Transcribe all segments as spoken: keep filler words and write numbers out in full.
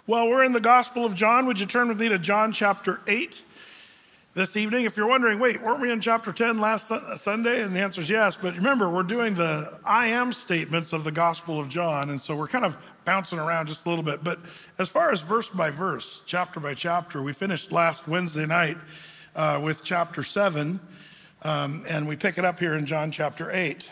Well, we're in the Gospel of John. Would you turn with me to John chapter eight this evening? If you're wondering, wait, weren't we in chapter ten last Sunday? And the answer is yes. But remember, we're doing the I am statements of the Gospel of John. And so we're kind of bouncing around just a little bit. But as far as verse by verse, chapter by chapter, we finished last Wednesday night uh, with chapter seven. Um, and we pick it up here in John chapter eight.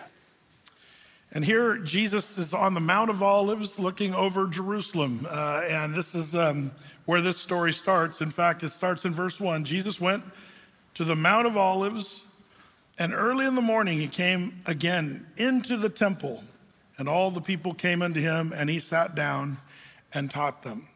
And here Jesus is on the Mount of Olives looking over Jerusalem. Uh, and this is um, where this story starts. In fact, it starts in verse one. Jesus went to the Mount of Olives, and early in the morning he came again into the temple. And all the people came unto him, and he sat down and taught them.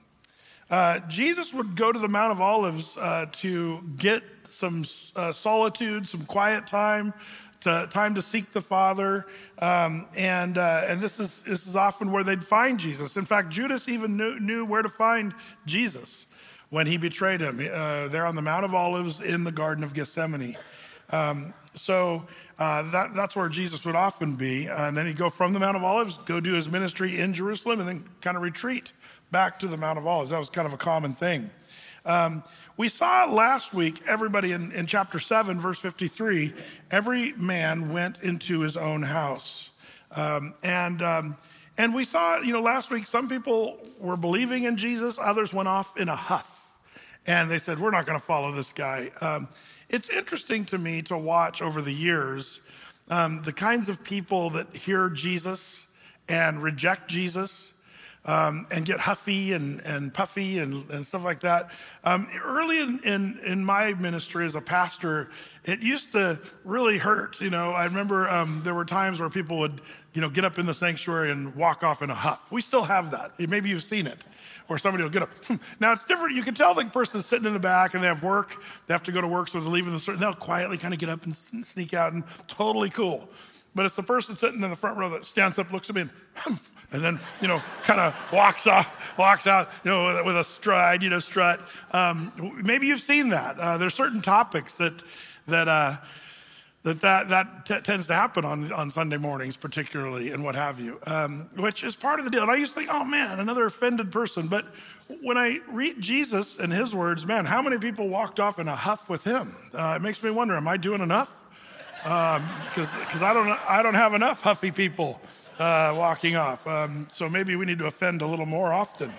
Uh, Jesus would go to the Mount of Olives uh, to get some uh, solitude, some quiet time, to, time to seek the Father, um, and uh, and this is this is often where they'd find Jesus. In fact, Judas even knew, knew where to find Jesus when he betrayed him. Uh, there on the Mount of Olives in the Garden of Gethsemane. Um, so uh, that that's where Jesus would often be, uh, and then he'd go from the Mount of Olives, go do his ministry in Jerusalem, and then kind of retreat back to the Mount of Olives. That was kind of a common thing. Um, we saw last week, everybody in, in chapter seven, verse fifty-three, every man went into his own house. Um, and um, and we saw, you know, last week, some people were believing in Jesus, others went off in a huff. And they said, we're not going to follow this guy. Um, it's interesting to me to watch over the years um, the kinds of people that hear Jesus and reject Jesus. Um, and get huffy and, and puffy and, and stuff like that. Um, early in, in, in my ministry as a pastor, it used to really hurt. You know, I remember um, there were times where people would, you know, get up in the sanctuary and walk off in a huff. We still have that. Maybe you've seen it. Or somebody will get up. Now it's different. You can tell the person's sitting in the back and they have work. They have to go to work, so they're leaving the service. They'll quietly kind of get up and sneak out and totally cool. But it's the person sitting in the front row that stands up, looks at me, and and then, you know, kind of walks off, walks out, you know, with, with a stride, you know, strut. Um, maybe you've seen that. Uh, there's certain topics that that uh, that that, that t- tends to happen on on Sunday mornings, particularly, and what have you, um, which is part of the deal. And I used to think, oh man, another offended person. But when I read Jesus and his words, man, how many people walked off in a huff with him? Uh, it makes me wonder, am I doing enough? Because um, because I don't I don't have enough huffy people uh, walking off. Um, so maybe we need to offend a little more often.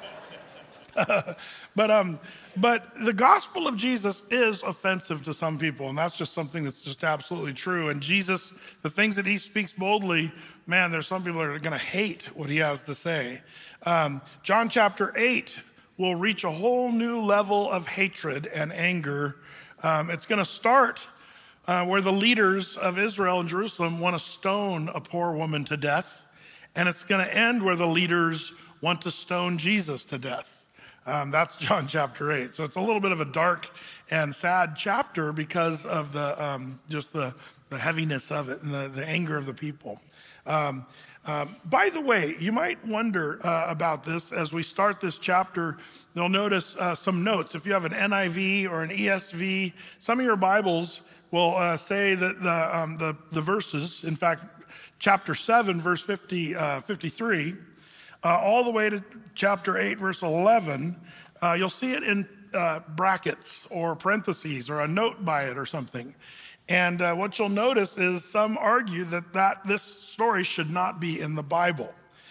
but um, but the gospel of Jesus is offensive to some people, and that's just something that's just absolutely true. And Jesus, the things that he speaks boldly, man, there's some people that are going to hate what he has to say. Um, John chapter eight will reach a whole new level of hatred and anger. Um, it's going to start Uh, where the leaders of Israel and Jerusalem want to stone a poor woman to death. And it's going to end where the leaders want to stone Jesus to death. Um, that's John chapter eight. So it's a little bit of a dark and sad chapter because of the um, just the, the heaviness of it and the, the anger of the people. Um, um, by the way, you might wonder uh, about this as we start this chapter. You'll notice uh, some notes. If you have an N I V or an E S V, some of your Bibles will uh, say that the, um, the the verses, in fact, chapter seven, verse fifty, uh, fifty-three, uh, all the way to chapter eight, verse eleven, uh, you'll see it in uh, brackets or parentheses or a note by it or something. And uh, what you'll notice is some argue that, that this story should not be in the Bible.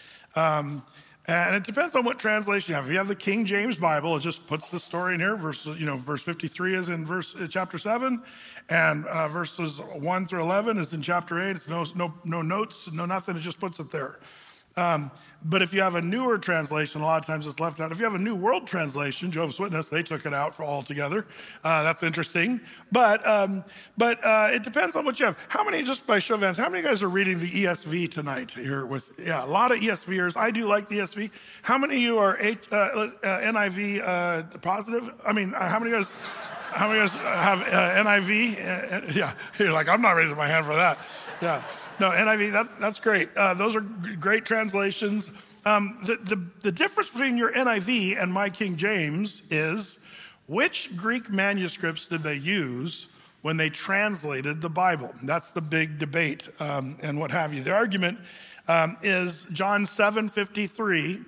Um, And it depends on what translation you have. If you have the King James Bible, it just puts the story in here. Verse, you know, verse fifty-three is in verse uh, chapter seven, and uh, verses one through eleven is in chapter eight. It's no no no notes, no nothing. It just puts it there. Um, but if you have a newer translation, a lot of times it's left out. If you have a New World Translation, Jehovah's Witness, they took it out for all together. Uh, that's interesting. But um, but uh, it depends on what you have. How many, just by show of hands, how many of you guys are reading the E S V tonight here? With yeah, a lot of E S Vers. I do like the E S V. How many of you are H, uh, uh, N I V uh, positive? I mean, uh, how many of you guys? How many of you guys have uh, N I V? Uh, yeah, you're like, I'm not raising my hand for that. Yeah. No, N I V, that, that's great. Uh, those are g- great translations. Um, the, the, the difference between your N I V and my King James is which Greek manuscripts did they use when they translated the Bible? That's the big debate um, and what have you. The argument um, is John seven fifty-three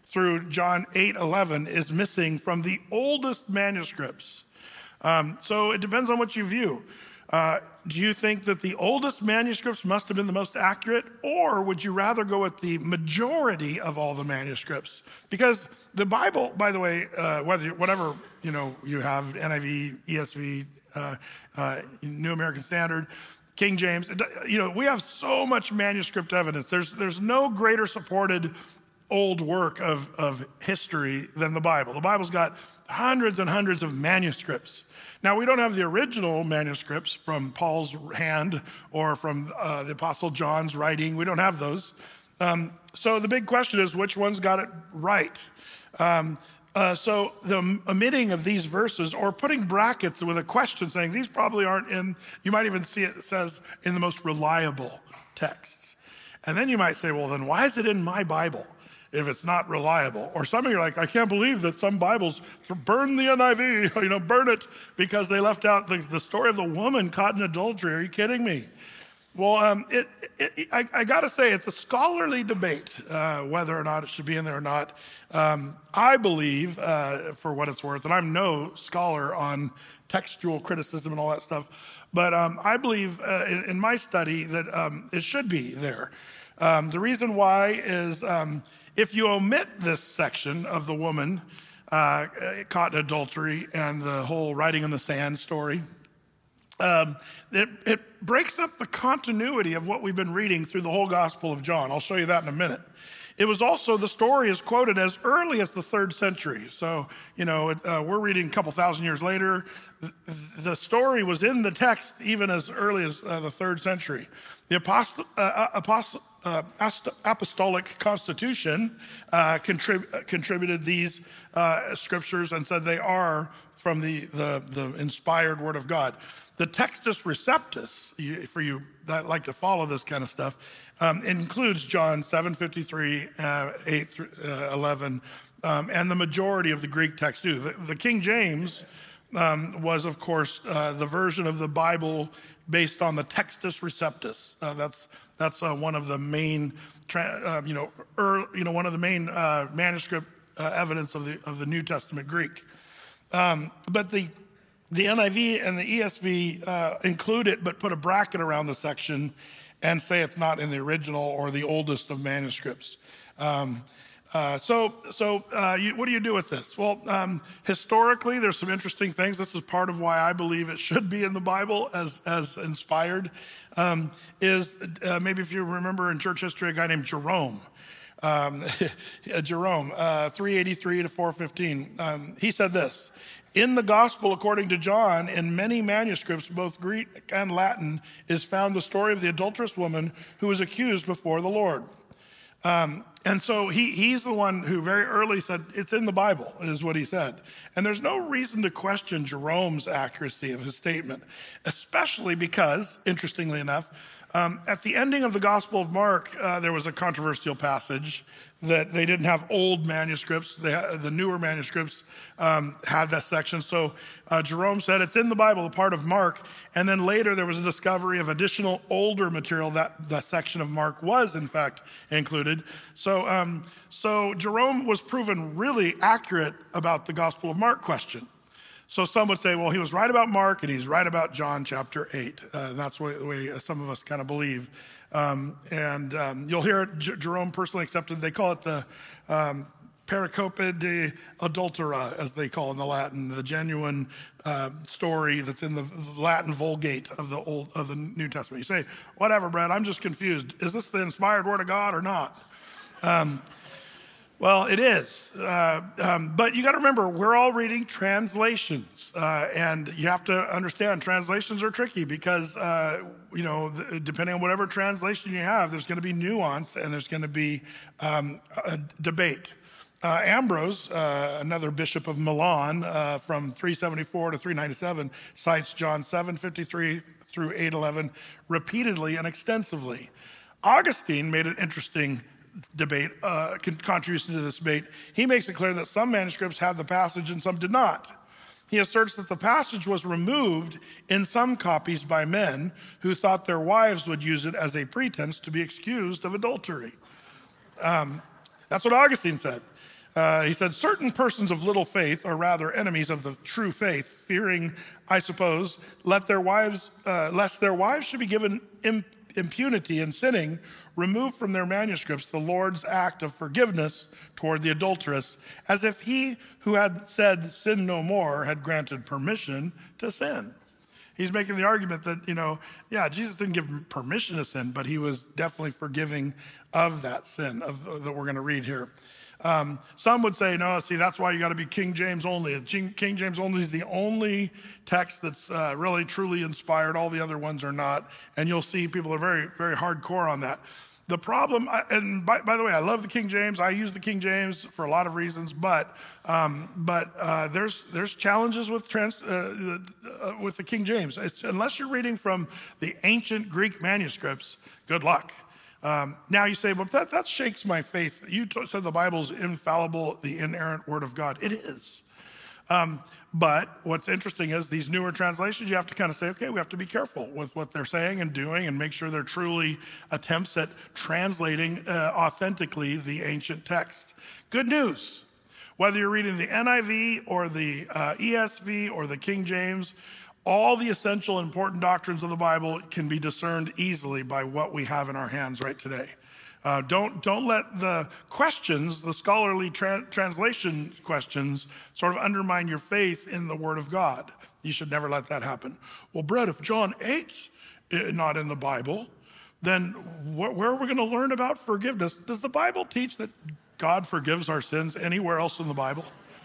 through John eight eleven is missing from the oldest manuscripts. Um, so it depends on what you view. Uh, do you think that the oldest manuscripts must have been the most accurate, or would you rather go with the majority of all the manuscripts? Because the Bible, by the way, uh, whether whatever you know you have, N I V, E S V, uh, uh, New American Standard, King James, you know, we have so much manuscript evidence. There's there's no greater supported old work of, of history than the Bible. The Bible's got hundreds and hundreds of manuscripts. Now, we don't have the original manuscripts from Paul's hand or from uh, the Apostle John's writing. We don't have those. Um, so the big question is, which one's got it right? Um, uh, so the omitting of these verses or putting brackets with a question saying these probably aren't in, you might even see it says in the most reliable texts. And then you might say, well, then why is it in my Bible if it's not reliable? Or some of you are like, I can't believe that some Bibles burn the N I V, you know, burn it because they left out the, the story of the woman caught in adultery. Are you kidding me? Well, um, it, it, it, I, I got to say, it's a scholarly debate uh, whether or not it should be in there or not. Um, I believe, uh, for what it's worth, and I'm no scholar on textual criticism and all that stuff, but um, I believe uh, in, in my study that um, it should be there. Um, the reason why is um, if you omit this section of the woman uh, caught in adultery and the whole writing in the sand story, Um, it, it breaks up the continuity of what we've been reading through the whole Gospel of John. I'll show you that in a minute. It was also, the story is quoted as early as the third century. So, you know, it, uh, we're reading a couple thousand years later. The, the story was in the text even as early as uh, the third century. The apostle, uh, apostle, uh, Apostolic Constitution uh, contrib- contributed these uh, scriptures and said they are from the, the, the inspired Word of God. The Textus Receptus, for you that like to follow this kind of stuff, um, includes John seven fifty-three, uh, eight through eleven, um, and the majority of the Greek text too. The, the King James um, was, of course, uh, the version of the Bible based on the Textus Receptus. Uh, that's that's uh, one of the main, tra- uh, you know, er, you know, one of the main uh, manuscript uh, evidence of the of the New Testament Greek. Um, but the The N I V and the E S V uh, include it, but put a bracket around the section and say it's not in the original or the oldest of manuscripts. Um, uh, so, so uh, you, what do you do with this? Well, um, historically, there's some interesting things. This is part of why I believe it should be in the Bible as as inspired. Um, is uh, maybe if you remember in church history, a guy named Jerome. Um, Jerome, uh, three eighty-three to four fifteen. Um, he said this. In the gospel, according to John, in many manuscripts, both Greek and Latin, is found the story of the adulterous woman who was accused before the Lord. Um, and so he, he's the one who very early said, it's in the Bible, is what he said. And there's no reason to question Jerome's accuracy of his statement, especially because, interestingly enough, um, at the ending of the Gospel of Mark, uh, there was a controversial passage that they didn't have old manuscripts. They had, the newer manuscripts um, had that section. So uh, Jerome said it's in the Bible, a part of Mark. And then later there was a discovery of additional older material that that section of Mark was, in fact, included. So, um, so Jerome was proven really accurate about the Gospel of Mark question. So some would say, well, he was right about Mark and he's right about John chapter eight. Uh, that's the way, the way some of us kind of believe. Um, and um, you'll hear it, J- Jerome personally accepted. They call it the um, pericope de adultera, as they call it in the Latin, the genuine uh, story that's in the Latin Vulgate of the Old of the New Testament. You say, whatever, Brad, I'm just confused. Is this the inspired Word of God or not? Um, Well, it is, uh, um, but you got to remember, we're all reading translations, uh, and you have to understand translations are tricky because, uh, you know, th- depending on whatever translation you have, there's going to be nuance and there's going to be um, a debate. Uh, Ambrose, uh, another bishop of Milan, uh, from three seventy-four to three ninety-seven, cites John seven fifty-three through eight eleven repeatedly and extensively. Augustine made an interesting debate, uh, contribution to this debate. He makes it clear that some manuscripts have the passage and some did not. He asserts that the passage was removed in some copies by men who thought their wives would use it as a pretense to be excused of adultery. Um, that's what Augustine said. Uh, he said, certain persons of little faith are rather enemies of the true faith, fearing, I suppose, let their wives, uh, lest their wives should be given imp- impunity in sinning, remove from their manuscripts the Lord's act of forgiveness toward the adulteress, as if he who had said, sin no more, had granted permission to sin. He's making the argument that, you know, yeah, Jesus didn't give permission to sin, but he was definitely forgiving of that sin of, that we're going to read here. Um, some would say, no, see, that's why you got to be King James only. King James only is the only text that's uh, really truly inspired. All the other ones are not. And you'll see people are very, very hardcore on that. The problem, and by, by the way, I love the King James. I use the King James for a lot of reasons, but um, but uh, there's there's challenges with trans, uh, uh, with the King James. It's, unless you're reading from the ancient Greek manuscripts, good luck. Um, now you say, well, that, that shakes my faith. You t- said the Bible's infallible, the inerrant word of God. It is. Um, but what's interesting is these newer translations, you have to kind of say, okay, we have to be careful with what they're saying and doing and make sure they're truly attempts at translating uh, authentically the ancient text. Good news. Whether you're reading the N I V or the uh, E S V or the King James, all the essential important doctrines of the Bible can be discerned easily by what we have in our hands right today. Uh, don't, don't let the questions, the scholarly tra- translation questions, sort of undermine your faith in the Word of God. You should never let that happen. Well, Brett, if John eight's not in the Bible, then wh- where are we going to learn about forgiveness? Does the Bible teach that God forgives our sins anywhere else in the Bible?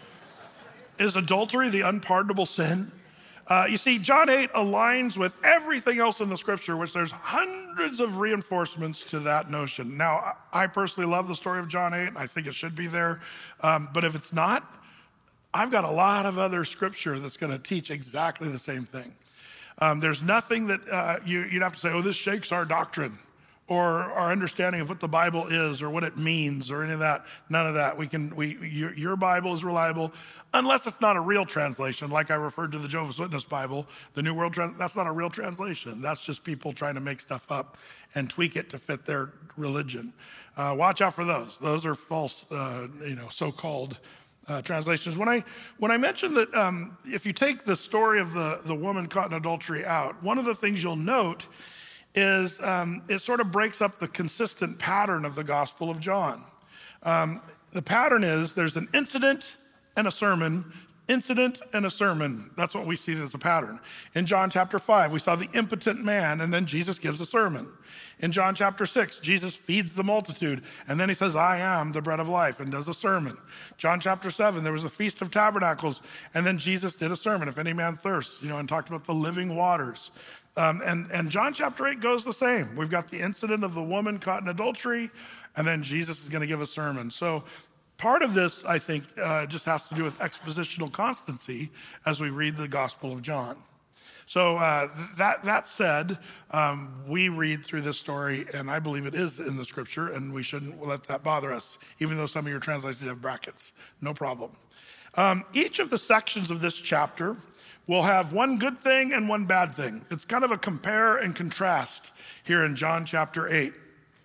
Is adultery the unpardonable sin? Uh, you see, John eight aligns with everything else in the scripture, which there's hundreds of reinforcements to that notion. Now, I personally love the story of John eight. I think it should be there. Um, but if it's not, I've got a lot of other scripture that's going to teach exactly the same thing. Um, there's nothing that uh, you, you'd have to say, oh, this shakes our doctrine or our understanding of what the Bible is or what it means or any of that. None of that. We can. We your, your Bible is reliable, unless it's not a real translation, like I referred to the Jehovah's Witness Bible, the New World. Trans- that's not a real translation. That's just people trying to make stuff up and tweak it to fit their religion. Uh, watch out for those. Those are false, uh, you know, so-called uh, translations. When I when I mentioned that, um, if you take the story of the the woman caught in adultery out, one of the things you'll note is um, it sort of breaks up the consistent pattern of the Gospel of John. Um, the pattern is there's an incident and a sermon, incident and a sermon. That's what we see as a pattern. In John chapter five, we saw the impotent man, and then Jesus gives a sermon. In John chapter six, Jesus feeds the multitude, and then he says, I am the bread of life, and does a sermon. John chapter seven, there was a Feast of Tabernacles, and then Jesus did a sermon, if any man thirsts, you know, and talked about the living waters. Um, and, and John chapter eight goes the same. We've got the incident of the woman caught in adultery, and then Jesus is going to give a sermon. So part of this, I think, uh, just has to do with expositional constancy as we read the Gospel of John. So uh, that, that said, um, we read through this story, and I believe it is in the scripture, and we shouldn't let that bother us, even though some of your translations have brackets. No problem. Um, each of the sections of this chapter will have one good thing and one bad thing. It's kind of a compare and contrast here in John chapter eight.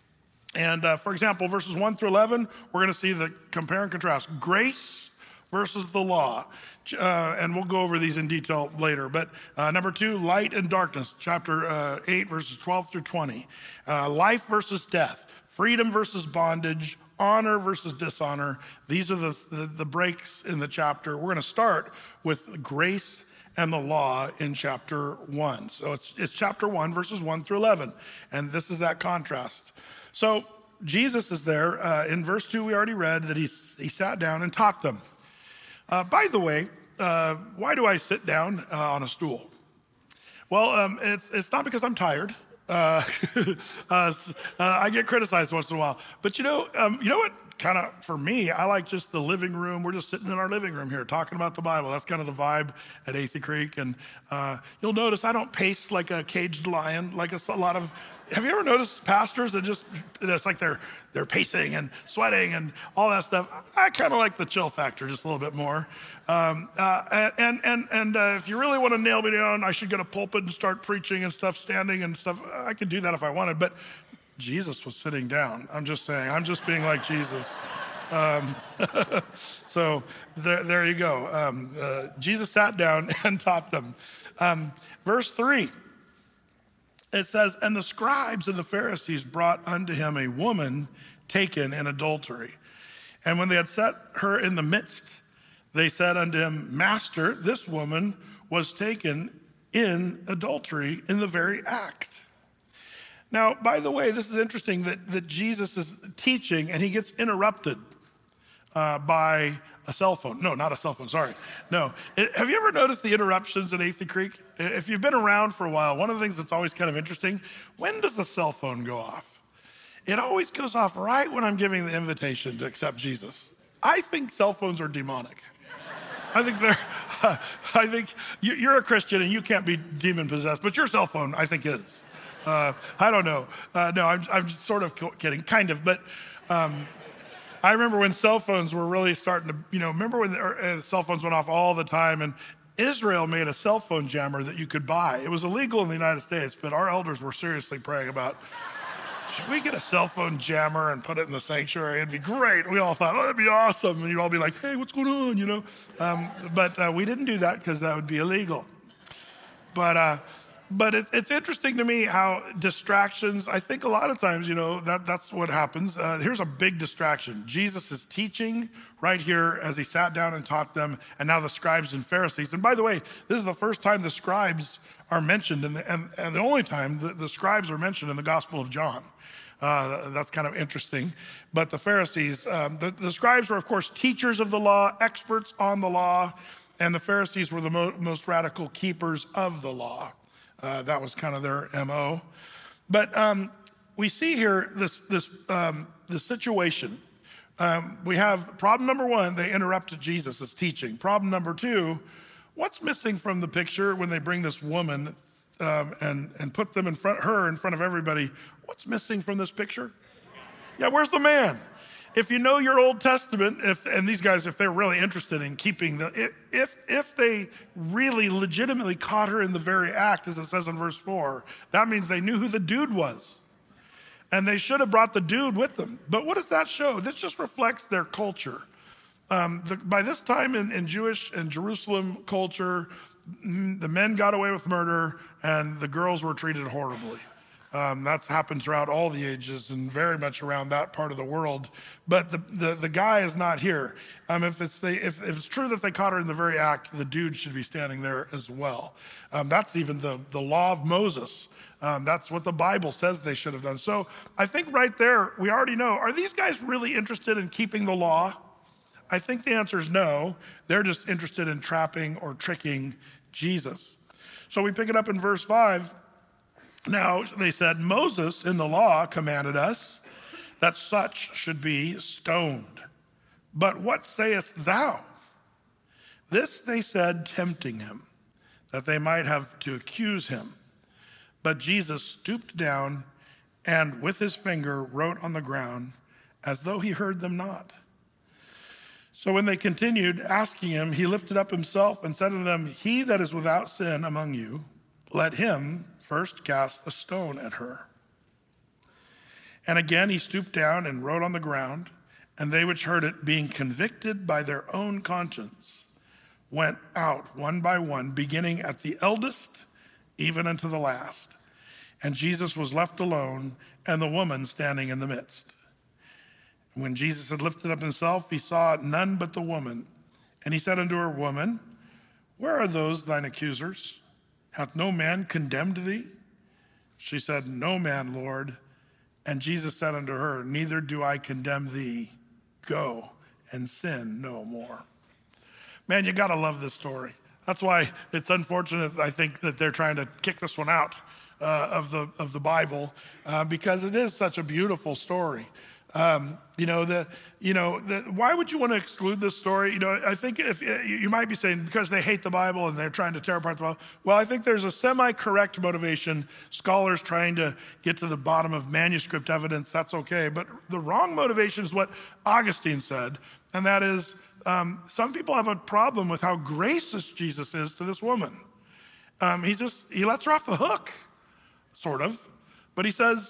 And uh, for example, verses one through eleven, we're going to see the compare and contrast. Grace versus the law. Uh, and we'll go over these in detail later. But uh, number two, light and darkness, chapter uh, eight, verses twelve through twenty. Uh, life versus death, freedom versus bondage, honor versus dishonor. These are the, the, the breaks in the chapter. We're going to start with grace and the law in chapter one. So it's, it's chapter one, verses one through eleven. And this is that contrast. So Jesus is there. Uh, in verse two, we already read that he, he sat down and taught them. Uh, by the way, uh, why do I sit down uh, on a stool? Well, um, it's, it's not because I'm tired. Uh, uh, uh, I get criticized once in a while. But you know, um, you know what? Kind of for me, I like just the living room. We're just sitting in our living room here talking about the Bible. That's kind of the vibe at Athey Creek. And uh, you'll notice I don't pace like a caged lion, like a, a lot of. Have you ever noticed pastors that just, it's like they're they're pacing and sweating and all that stuff? I kind of like the chill factor just a little bit more. Um, uh, and and and uh, if you really want to nail me down, I should get a pulpit and start preaching and stuff, standing and stuff. I could do that if I wanted, but Jesus was sitting down. I'm just saying, I'm just being like Jesus. Um, so there, there you go. Um, uh, Jesus sat down and taught them. Um, verse three, it says, and the scribes and the Pharisees brought unto him a woman taken in adultery. And when they had set her in the midst, they said unto him, Master, this woman was taken in adultery in the very act. Now, by the way, this is interesting that, that Jesus is teaching and he gets interrupted uh, by a cell phone. No, not a cell phone, sorry. No. It, have you ever noticed the interruptions at Athey Creek? If you've been around for a while, one of the things that's always kind of interesting, when does the cell phone go off? It always goes off right when I'm giving the invitation to accept Jesus. I think cell phones are demonic. I think they're, uh, I think you, you're a Christian and you can't be demon possessed, but your cell phone, I think, is. Uh, I don't know. Uh, no, I'm, I'm sort of kidding, kind of. But um, I remember when cell phones were really starting to, you know, remember when the, uh, cell phones went off all the time, and Israel made a cell phone jammer that you could buy. It was illegal in the United States, but our elders were seriously praying about, should we get a cell phone jammer and put it in the sanctuary? It'd be great. We all thought, oh, that'd be awesome. And you'd all be like, hey, what's going on, you know? Um, but uh, we didn't do that because that would be illegal. But uh, but it, it's interesting to me how distractions, I think a lot of times, you know, that, that's what happens. Uh, here's a big distraction. Jesus is teaching right here as he sat down and taught them, and now the scribes and Pharisees. And by the way, this is the first time the scribes are mentioned, in the, and, and the only time the, the scribes are mentioned in the Gospel of John. Uh, that's kind of interesting. But the Pharisees, um, the, the scribes were, of course, teachers of the law, experts on the law, and the Pharisees were the mo- most radical keepers of the law. Uh, that was kind of their M O. But um, we see here this, this, um, this situation. Um, we have problem number one, they interrupted Jesus' teaching. Problem number two, what's missing from the picture when they bring this woman um, and, and put them in front, her in front of everybody? What's missing from this picture? Yeah, where's the man? If you know your Old Testament, if and these guys, if they're really interested in keeping the, if if they really legitimately caught her in the very act, as it says in verse four, that means they knew who the dude was. And they should have brought the dude with them. But what does that show? This just reflects their culture. Um, the, by this time in, in Jewish and Jerusalem culture, the men got away with murder and the girls were treated horribly. Um, that's happened throughout all the ages and very much around that part of the world. But the, the, the guy is not here. Um, if, it's the, if, if it's true that they caught her in the very act, the dude should be standing there as well. Um, that's even the, the law of Moses. Um, that's what the Bible says they should have done. So I think right there, we already know, are these guys really interested in keeping the law? I think the answer is no. They're just interested in trapping or tricking Jesus. So we pick it up in verse five. Now, they said, Moses in the law commanded us that such should be stoned. But what sayest thou? This they said, tempting him, that they might have to accuse him. But Jesus stooped down and with his finger wrote on the ground as though he heard them not. So when they continued asking him, he lifted up himself and said to them, he that is without sin among you, let him first cast a stone at her. And again he stooped down and wrote on the ground, and they which heard it, being convicted by their own conscience, went out one by one, beginning at the eldest, even unto the last. And Jesus was left alone, and the woman standing in the midst. And when Jesus had lifted up himself, he saw none but the woman. And he said unto her, Woman, where are those thine accusers? Hath no man condemned thee? She said, No man, Lord. And Jesus said unto her, Neither do I condemn thee. Go and sin no more. Man, you gotta love this story. That's why it's unfortunate, I think, that they're trying to kick this one out uh, of the of the Bible uh, because it is such a beautiful story. Um, you know, the, you know, the, why would you want to exclude this story? You know, I think if you might be saying because they hate the Bible and they're trying to tear apart the Bible. Well, I think there's a semi-correct motivation. Scholars trying to get to the bottom of manuscript evidence, that's okay. But the wrong motivation is what Augustine said, and that is um, some people have a problem with how gracious Jesus is to this woman. Um, he just, he lets her off the hook, sort of. But he says,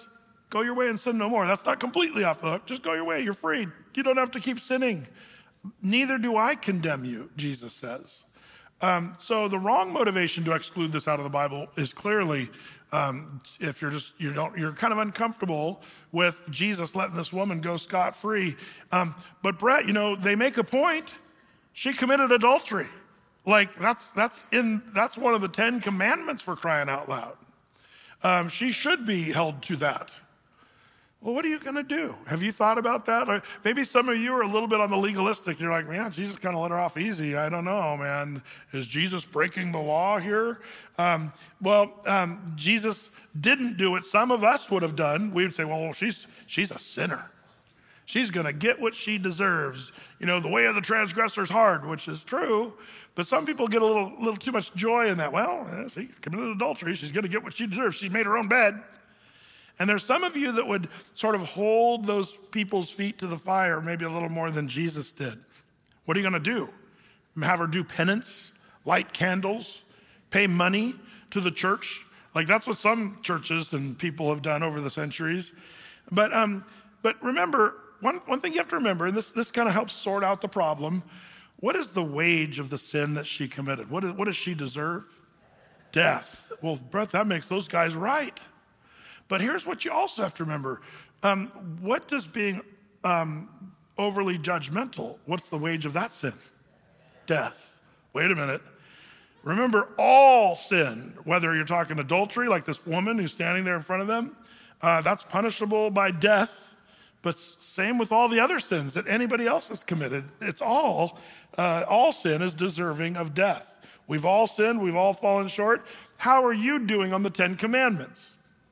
Go your way and sin no more. That's not completely off the hook. Just go your way. You're free. You don't have to keep sinning. Neither do I condemn you, Jesus says. Um, so the wrong motivation to exclude this out of the Bible is clearly um, if you're just you don't you're kind of uncomfortable with Jesus letting this woman go scot-free. Um, but Brett, you know, they make a point. She committed adultery. Like that's that's in that's one of the Ten Commandments, for crying out loud. Um, she should be held to that. Well, what are you going to do? Have you thought about that? Or maybe some of you are a little bit on the legalistic. You're like, man, Jesus kind of let her off easy. I don't know, man. Is Jesus breaking the law here? Um, well, um, Jesus didn't do what some of us would have done. We would say, well, she's she's a sinner. She's going to get what she deserves. You know, the way of the transgressor is hard, which is true. But some people get a little, little too much joy in that. Well, she committed adultery. She's going to get what she deserves. She's made her own bed. And there's some of you that would sort of hold those people's feet to the fire maybe a little more than Jesus did. What are you going to do? Have her do penance, light candles, pay money to the church? Like that's what some churches and people have done over the centuries. But um, but remember, one, one thing you have to remember, and this, this kind of helps sort out the problem, what is the wage of the sin that she committed? What, is, what does she deserve? Death. Well, Brett, that makes those guys right. But here's what you also have to remember. Um, what does being um, overly judgmental, what's the wage of that sin? Death. Wait a minute. Remember, all sin, whether you're talking adultery, like this woman who's standing there in front of them, uh, that's punishable by death. But same with all the other sins that anybody else has committed. It's all, uh, all sin is deserving of death. We've all sinned. We've all fallen short. How are you doing on the Ten Commandments?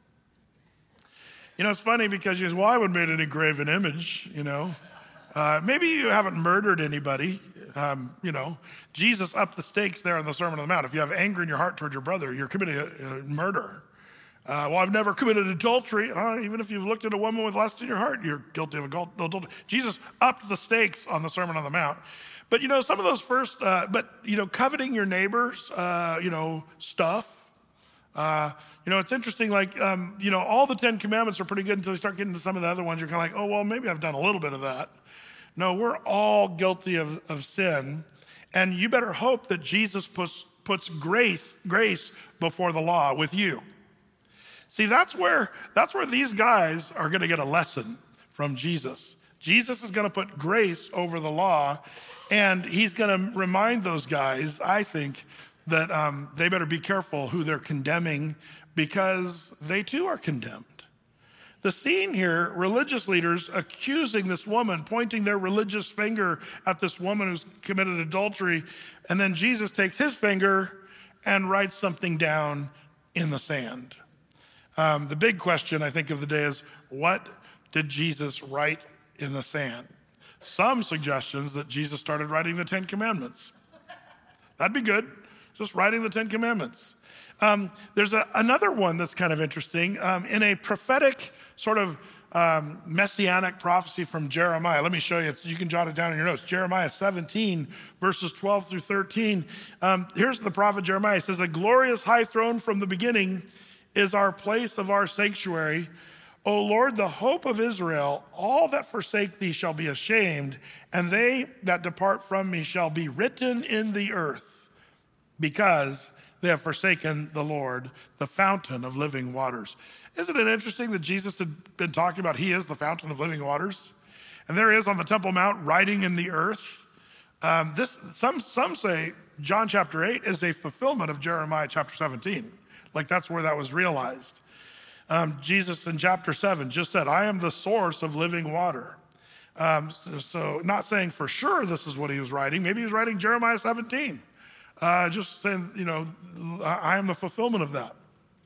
You know, it's funny because you say, well, I haven't made any graven image, you know. Uh, maybe you haven't murdered anybody. Um, you know, Jesus upped the stakes there on the Sermon on the Mount. If you have anger in your heart toward your brother, you're committing a, a murder. Uh, well, I've never committed adultery. Uh, even if you've looked at a woman with lust in your heart, you're guilty of adultery. Jesus upped the stakes on the Sermon on the Mount. But, you know, some of those first, uh, but, you know, coveting your neighbor's, uh, you know, stuff. Uh, you know, it's interesting, like, um, you know, all the Ten Commandments are pretty good until you start getting to some of the other ones. You're kind of like, oh, well, maybe I've done a little bit of that. No, we're all guilty of, of sin. And you better hope that Jesus puts, puts grace, grace before the law with you. See, that's where, that's where these guys are going to get a lesson from Jesus. Jesus is going to put grace over the law, and he's going to remind those guys, I think, that um, they better be careful who they're condemning because they too are condemned. The scene here, religious leaders accusing this woman, pointing their religious finger at this woman who's committed adultery, and then Jesus takes his finger and writes something down in the sand. Um, the big question, I think, of the day is, what did Jesus write in the sand? Some suggestions that Jesus started writing the Ten Commandments. That'd be good. Just writing the Ten Commandments. Um, there's a, another one that's kind of interesting. Um, in a prophetic sort of um, messianic prophecy from Jeremiah. Let me show you. You can jot it down in your notes. Jeremiah seventeen, verses twelve through thirteen. Um, here's the prophet Jeremiah. He says, "The glorious high throne from the beginning is our place of our sanctuary. O Lord, the hope of Israel, all that forsake thee shall be ashamed, and they that depart from me shall be written in the earth, because they have forsaken the Lord, the fountain of living waters." Isn't it interesting that Jesus had been talking about he is the fountain of living waters? And there he is on the Temple Mount writing in the earth. Um, this some some say John chapter eight is a fulfillment of Jeremiah chapter seventeen. Like that's where that was realized. Um, Jesus in chapter seven just said, "I am the source of living water." Um, so, so not saying for sure this is what he was writing. Maybe he was writing Jeremiah seventeen. Uh, just saying, you know, I am the fulfillment of that.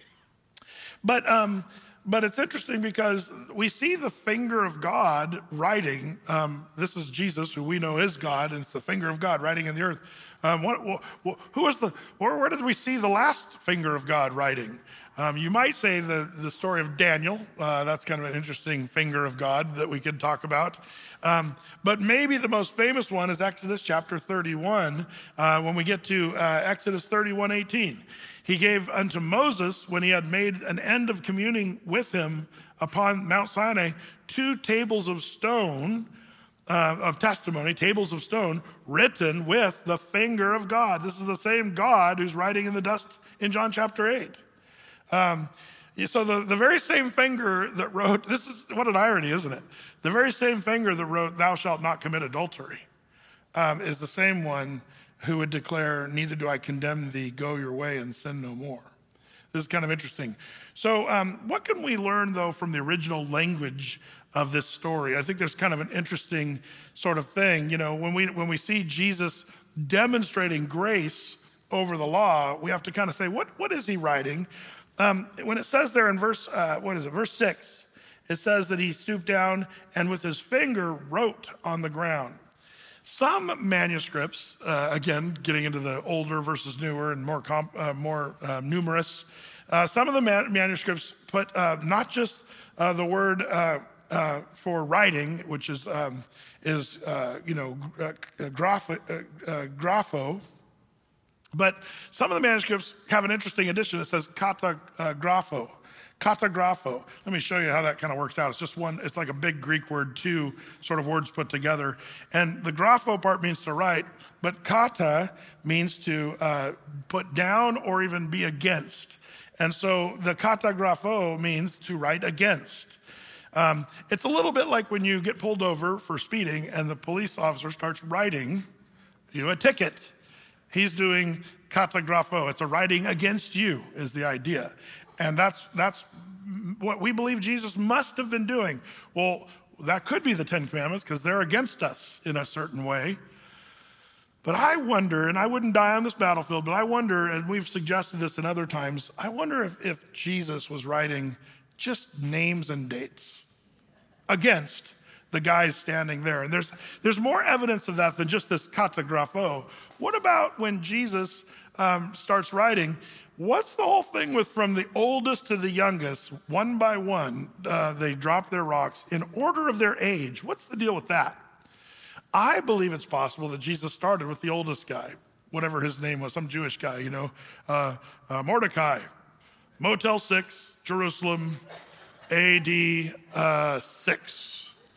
But um, but it's interesting because we see the finger of God writing. Um, this is Jesus, who we know is God, and it's the finger of God writing in the earth. Um, what, what, who is the? Where, where did we see the last finger of God writing? Um, you might say the, the story of Daniel. Uh, that's kind of an interesting finger of God that we could talk about. Um, but maybe the most famous one is Exodus chapter thirty-one, uh, when we get to uh, Exodus thirty-one eighteen. He gave unto Moses, when he had made an end of communing with him upon Mount Sinai two tables of stone, uh, of testimony, tables of stone, written with the finger of God. This is the same God who's writing in the dust in John chapter eight. Um, so the, the very same finger that wrote, this is, what an irony, isn't it? The very same finger that wrote, thou shalt not commit adultery, um, is the same one who would declare, neither do I condemn thee, go your way and sin no more. This is kind of interesting. So um, what can we learn, though, from the original language of this story? I think there's kind of an interesting sort of thing. You know, when we when we see Jesus demonstrating grace over the law, we have to kind of say, what what is he writing? Um, when it says there in verse, uh, what is it, verse six, it says that he stooped down and with his finger wrote on the ground. Some manuscripts, uh, again, getting into the older versus newer and more comp, uh, more uh, numerous, uh, some of the man- manuscripts put uh, not just uh, the word uh, uh, for writing, which is um, is uh, you know uh, grapho, uh, uh, grapho, but some of the manuscripts have an interesting addition that says kata uh, grapho. Katagrapho. Let me show you how that kind of works out. It's just one, it's like a big Greek word, two sort of words put together. And the grapho part means to write, but kata means to uh, put down or even be against. And so the katagrapho means to write against. Um, it's a little bit like when you get pulled over for speeding and the police officer starts writing you a ticket. He's doing katagrapho. It's a writing against you is the idea. And that's that's what we believe Jesus must have been doing. Well, that could be the Ten Commandments because they're against us in a certain way. But I wonder, and I wouldn't die on this battlefield, but I wonder, and we've suggested this in other times, I wonder if, if Jesus was writing just names and dates against the guys standing there. And there's there's more evidence of that than just this katagrapho. What about when Jesus um, starts writing? What's the whole thing with from the oldest to the youngest, one by one, uh, they drop their rocks in order of their age? What's the deal with that? I believe it's possible that Jesus started with the oldest guy, whatever his name was, some Jewish guy, you know, uh, uh, Mordecai, Motel six, Jerusalem, A D uh, six.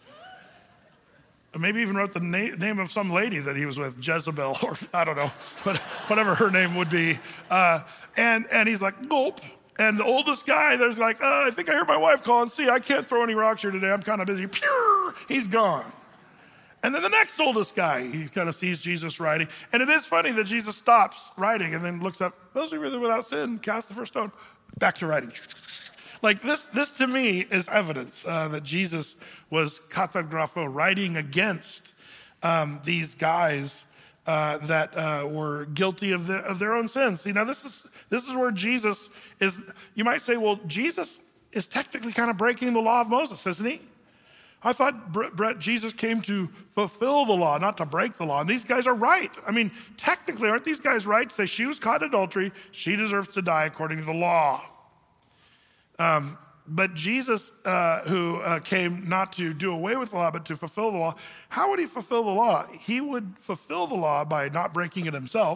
Maybe even wrote the na- name of some lady that he was with, Jezebel, or I don't know, but whatever her name would be. Uh, and, and he's like, nope. And the oldest guy, there's like, uh, I think I hear my wife calling. See, I can't throw any rocks here today. I'm kind of busy. Pure, he's gone. And then the next oldest guy, he kind of sees Jesus writing. And it is funny that Jesus stops writing and then looks up, those are really without sin, cast the first stone, back to writing. Like this, this to me is evidence uh, that Jesus was katagrapho, writing against um, these guys uh, that uh, were guilty of, the, of their own sins. See, now this is this is where Jesus is. You might say, well, Jesus is technically kind of breaking the law of Moses, isn't he? I thought Brett, Jesus came to fulfill the law, not to break the law. And these guys are right. I mean, technically, aren't these guys right to say she was caught in adultery, she deserves to die according to the law? Um, but Jesus, uh, who uh, came not to do away with the law, but to fulfill the law, how would he fulfill the law? He would fulfill the law by not breaking it himself,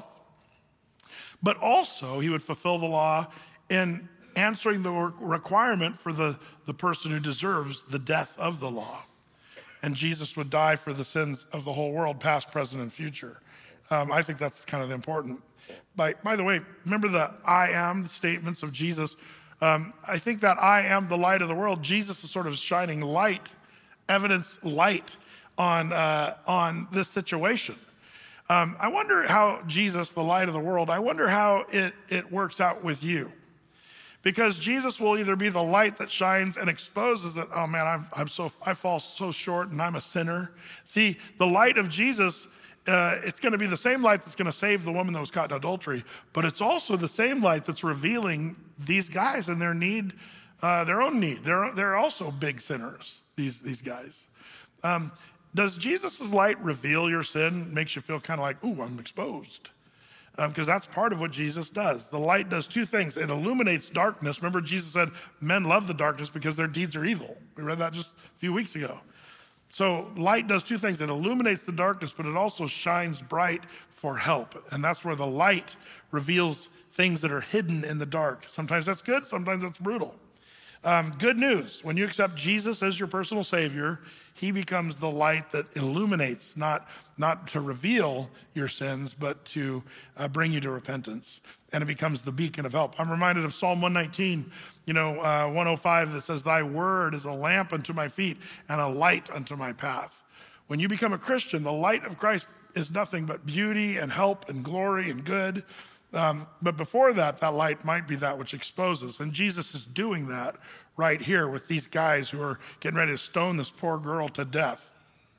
but also he would fulfill the law in answering the requirement for the, the person who deserves the death of the law. And Jesus would die for the sins of the whole world, past, present, and future. Um, I think that's kind of important. By, by the way, remember the I am statements of Jesus. Um, I think that I am the light of the world. Jesus is sort of shining light, evidence light on, uh, on this situation. Um, I wonder how Jesus, the light of the world, I wonder how it, it works out with you. Because Jesus will either be the light that shines and exposes that, oh man, I'm, I'm so, I fall so short and I'm a sinner. See, the light of Jesus, uh, it's going to be the same light that's going to save the woman that was caught in adultery, but it's also the same light that's revealing these guys and their need, uh, their own need. They're, they're also big sinners, these, these guys. Um, does Jesus' light reveal your sin? Makes you feel kind of like, ooh, I'm exposed. Because um, that's part of what Jesus does. The light does two things. It illuminates darkness. Remember, Jesus said, men love the darkness because their deeds are evil. We read that just a few weeks ago. So light does two things. It illuminates the darkness, but it also shines bright for help. And that's where the light reveals things that are hidden in the dark. Sometimes that's good, sometimes that's brutal. Um, good news, when you accept Jesus as your personal Savior, he becomes the light that illuminates, not, not to reveal your sins, but to uh, bring you to repentance. And it becomes the beacon of help. I'm reminded of Psalm one nineteen, you know, uh, one oh five that says, thy word is a lamp unto my feet and a light unto my path. When you become a Christian, the light of Christ is nothing but beauty and help and glory and good. Um, but before that, that light might be that which exposes. And Jesus is doing that right here with these guys who are getting ready to stone this poor girl to death.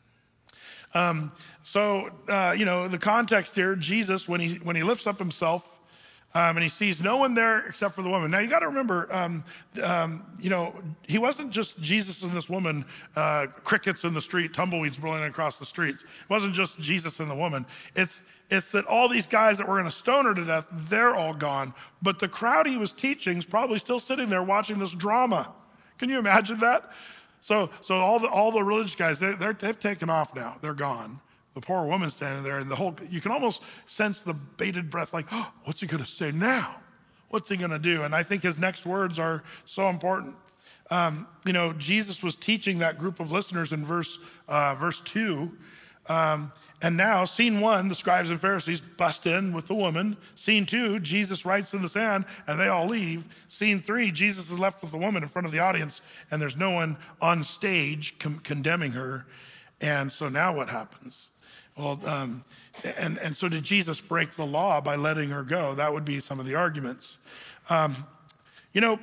Um, so, uh, you know, the context here, Jesus, when he when he lifts up himself, Um, and he sees no one there except for the woman. Now, you got to remember, um, um, you know, he wasn't just Jesus and this woman, uh, crickets in the street, tumbleweeds blowing across the streets. It wasn't just Jesus and the woman. It's it's that all these guys that were going to stone her to death, they're all gone. But the crowd he was teaching is probably still sitting there watching this drama. Can you imagine that? So so all the all the religious guys, they're, they're, they've taken off now. They're gone. The poor woman standing there, and the whole, you can almost sense the bated breath, like, oh, what's he going to say now? What's he going to do? And I think his next words are so important. Um, you know, Jesus was teaching that group of listeners in verse uh, verse two. Um, and now, scene one, the scribes and Pharisees bust in with the woman. Scene two, Jesus writes in the sand, and they all leave. Scene three, Jesus is left with the woman in front of the audience, and there's no one on stage com- condemning her. And so now what happens? Well, um, and, and so did Jesus break the law by letting her go? That would be some of the arguments. Um, you know,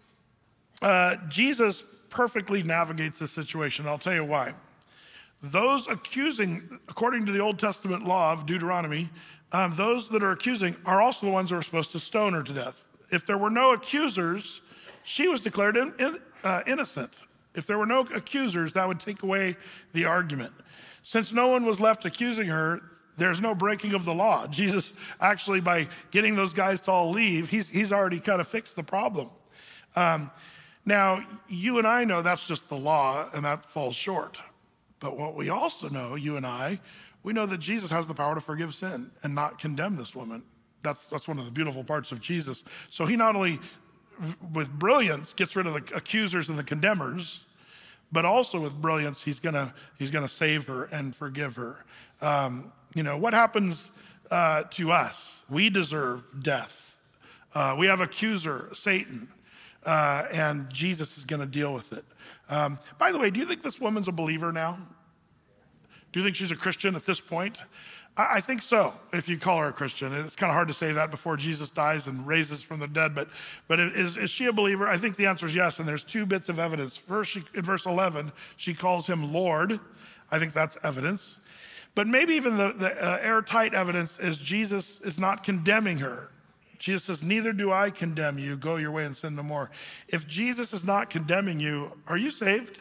uh, Jesus perfectly navigates this situation. I'll tell you why. Those accusing, according to the Old Testament law of Deuteronomy, um, those that are accusing are also the ones who are supposed to stone her to death. If there were no accusers, she was declared in, in, uh, innocent. If there were no accusers, that would take away the argument. Since no one was left accusing her, there's no breaking of the law. Jesus actually, by getting those guys to all leave, he's, he's already kind of fixed the problem. Um, now, you and I know that's just the law, and that falls short. But what we also know, you and I, we know that Jesus has the power to forgive sin and not condemn this woman. That's, that's one of the beautiful parts of Jesus. So he not only, with brilliance, gets rid of the accusers and the condemners, but also with brilliance, he's gonna he's gonna save her and forgive her. Um, you know, what happens uh, to us? We deserve death. Uh, we have accuser, Satan, uh, and Jesus is gonna deal with it. Um, by the way, do you think this woman's a believer now? Do you think she's a Christian at this point? I think so, if you call her a Christian. It's kind of hard to say that before Jesus dies and raises from the dead, but but is, is she a believer? I think the answer is yes, and there's two bits of evidence. First, she, in verse eleven, she calls him Lord. I think that's evidence. But maybe even the, the uh, airtight evidence is Jesus is not condemning her. Jesus says, neither do I condemn you. Go your way and sin no more. If Jesus is not condemning you, are you saved?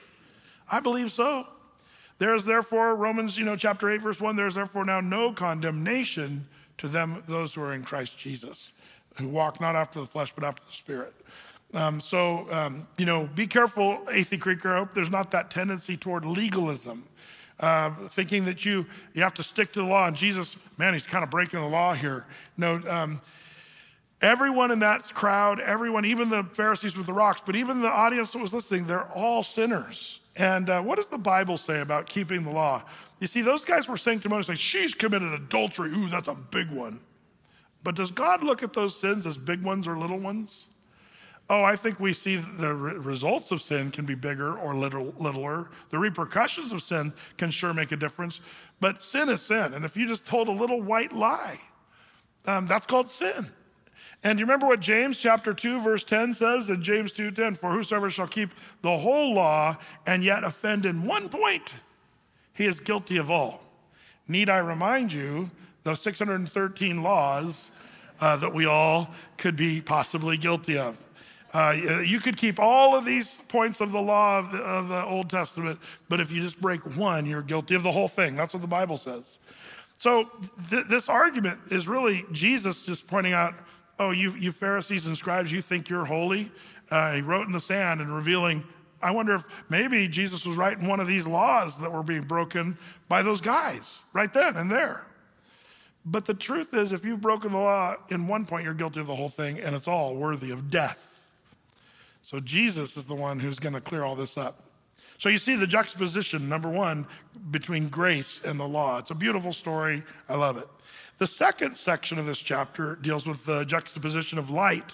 I believe so. There is therefore, Romans, you know, chapter eight, verse one, there is therefore now no condemnation to them, those who are in Christ Jesus, who walk not after the flesh, but after the Spirit. Um, so, um, you know, be careful, Athey Creeker. I hope there's not that tendency toward legalism, uh, thinking that you you have to stick to the law. And Jesus, man, he's kind of breaking the law here. No, um, everyone in that crowd, everyone, even the Pharisees with the rocks, but even the audience that was listening, they're all sinners. And uh, what does the Bible say about keeping the law? You see, those guys were sanctimonious, like, she's committed adultery. Ooh, that's a big one. But does God look at those sins as big ones or little ones? Oh, I think we see the re- results of sin can be bigger or little, littler. The repercussions of sin can sure make a difference. But sin is sin. And if you just told a little white lie, um, that's called sin. And do you remember what James chapter two, verse ten says in James two ten? For whosoever shall keep the whole law and yet offend in one point, he is guilty of all. Need I remind you, those six hundred thirteen laws uh, that we all could be possibly guilty of. Uh, you could keep all of these points of the law of the, of the Old Testament, but if you just break one, you're guilty of the whole thing. That's what the Bible says. So th- this argument is really Jesus just pointing out, oh, you, you Pharisees and scribes, you think you're holy? Uh, he wrote in the sand and revealing, I wonder if maybe Jesus was writing one of these laws that were being broken by those guys right then and there. But the truth is, if you've broken the law in one point, you're guilty of the whole thing, and it's all worthy of death. So Jesus is the one who's going to clear all this up. So you see the juxtaposition, number one, between grace and the law. It's a beautiful story. I love it. The second section of this chapter deals with the juxtaposition of light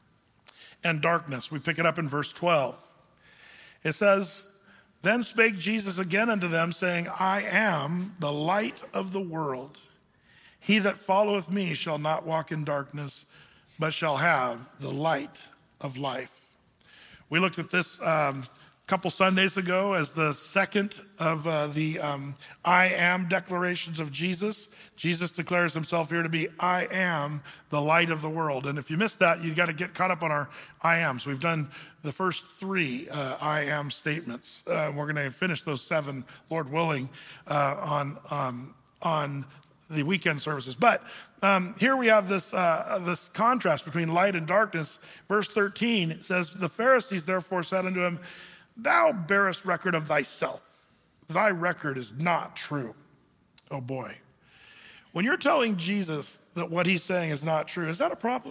and darkness. We pick it up in verse twelve. It says, "Then spake Jesus again unto them, saying, I am the light of the world. He that followeth me shall not walk in darkness, but shall have the light of life." We looked at this um, a couple Sundays ago as the second of uh, the um, I am declarations of Jesus. Jesus declares himself here to be, I am the light of the world. And if you missed that, you got to get caught up on our I ams. We've done the first three uh, I am statements. Uh, we're going to finish those seven, Lord willing, uh, on um, on the weekend services. But um, here we have this uh, this contrast between light and darkness. Verse thirteen says, "The Pharisees therefore said unto him, Thou bearest record of thyself. Thy record is not true." Oh boy. When you're telling Jesus that what he's saying is not true, is that a problem?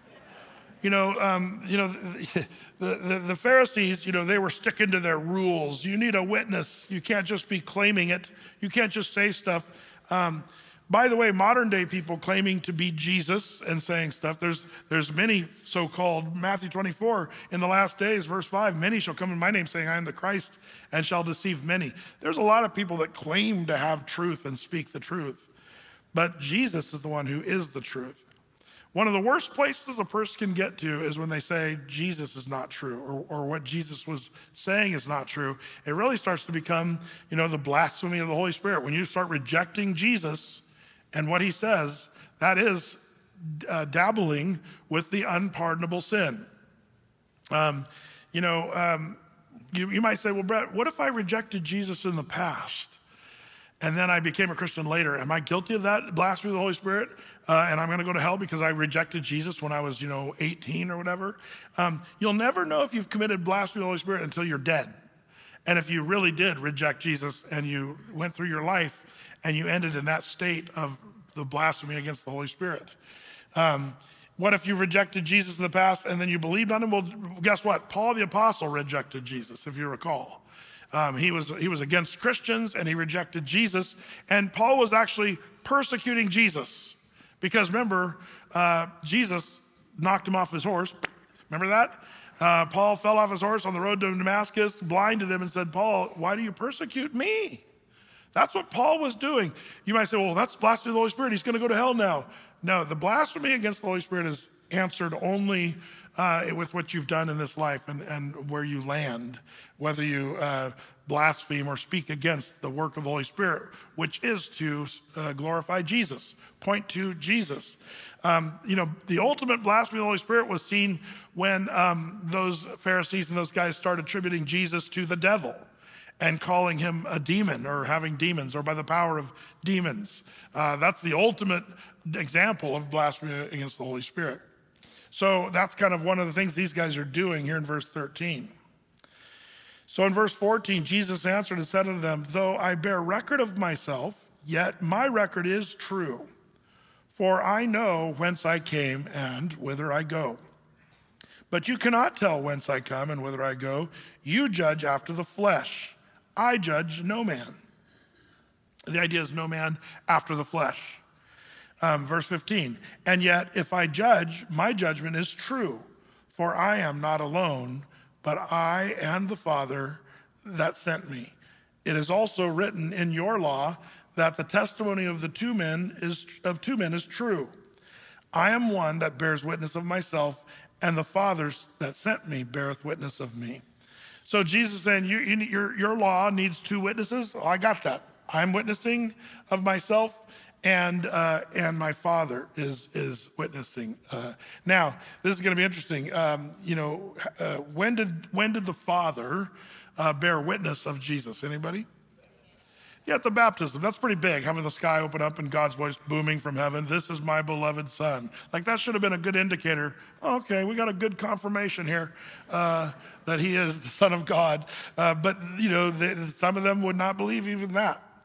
You know, um, you know, the, the, the Pharisees, you know, they were sticking to their rules. You need a witness. You can't just be claiming it. You can't just say stuff. Um, by the way, modern day people claiming to be Jesus and saying stuff, there's there's many so-called, Matthew twenty-four, in the last days, verse five, "Many shall come in my name saying, I am the Christ, and shall deceive many." There's a lot of people that claim to have truth and speak the truth. But Jesus is the one who is the truth. One of the worst places a person can get to is when they say Jesus is not true, or, or what Jesus was saying is not true. It really starts to become, you know, the blasphemy of the Holy Spirit. When you start rejecting Jesus and what he says, that is uh, dabbling with the unpardonable sin. Um, you know, um, you, you might say, well, Brett, what if I rejected Jesus in the past? And then I became a Christian later. Am I guilty of that blasphemy of the Holy Spirit? Uh, and I'm going to go to hell because I rejected Jesus when I was, you know, eighteen or whatever. Um, you'll never know if you've committed blasphemy of the Holy Spirit until you're dead. And if you really did reject Jesus and you went through your life and you ended in that state of the blasphemy against the Holy Spirit. Um, what if you rejected Jesus in the past and then you believed on him? Well, guess what? Paul the Apostle rejected Jesus, if you recall. Um, he was he was against Christians and he rejected Jesus. And Paul was actually persecuting Jesus because remember, uh, Jesus knocked him off his horse. Remember that? Uh, Paul fell off his horse on the road to Damascus, blinded him and said, Paul, why do you persecute me? That's what Paul was doing. You might say, well, that's blasphemy of the Holy Spirit. He's going to go to hell now. No, the blasphemy against the Holy Spirit is answered only uh, with what you've done in this life and, and where you land, whether you uh, blaspheme or speak against the work of the Holy Spirit, which is to uh, glorify Jesus, point to Jesus. Um, you know, the ultimate blasphemy of the Holy Spirit was seen when um, those Pharisees and those guys started attributing Jesus to the devil and calling him a demon or having demons or by the power of demons. Uh, that's the ultimate example of blasphemy against the Holy Spirit. So that's kind of one of the things these guys are doing here in verse thirteen. So in verse fourteen, Jesus answered and said unto them, Though I bear record of myself, yet my record is true. For I know whence I came and whither I go. But you cannot tell whence I come and whither I go. You judge after the flesh. I judge no man. The idea is no man after the flesh. Um, verse fifteen, and yet if I judge, my judgment is true, for I am not alone, but I and the Father that sent me. It is also written in your law that the testimony of the two men is of two men is true. I am one that bears witness of myself, and the Father that sent me beareth witness of me. So Jesus is saying, you, you, your, your law needs two witnesses. Oh, I got that. I'm witnessing of myself, and uh, and my Father is is witnessing. Uh, now, this is going to be interesting. Um, you know, uh, when did when did the Father uh, bear witness of Jesus? Anybody? Yeah, at the baptism. That's pretty big, having the sky open up and God's voice booming from heaven. This is my beloved Son. Like that should have been a good indicator. Oh, okay, we got a good confirmation here uh, that he is the Son of God. Uh, but, you know, they, some of them would not believe even that.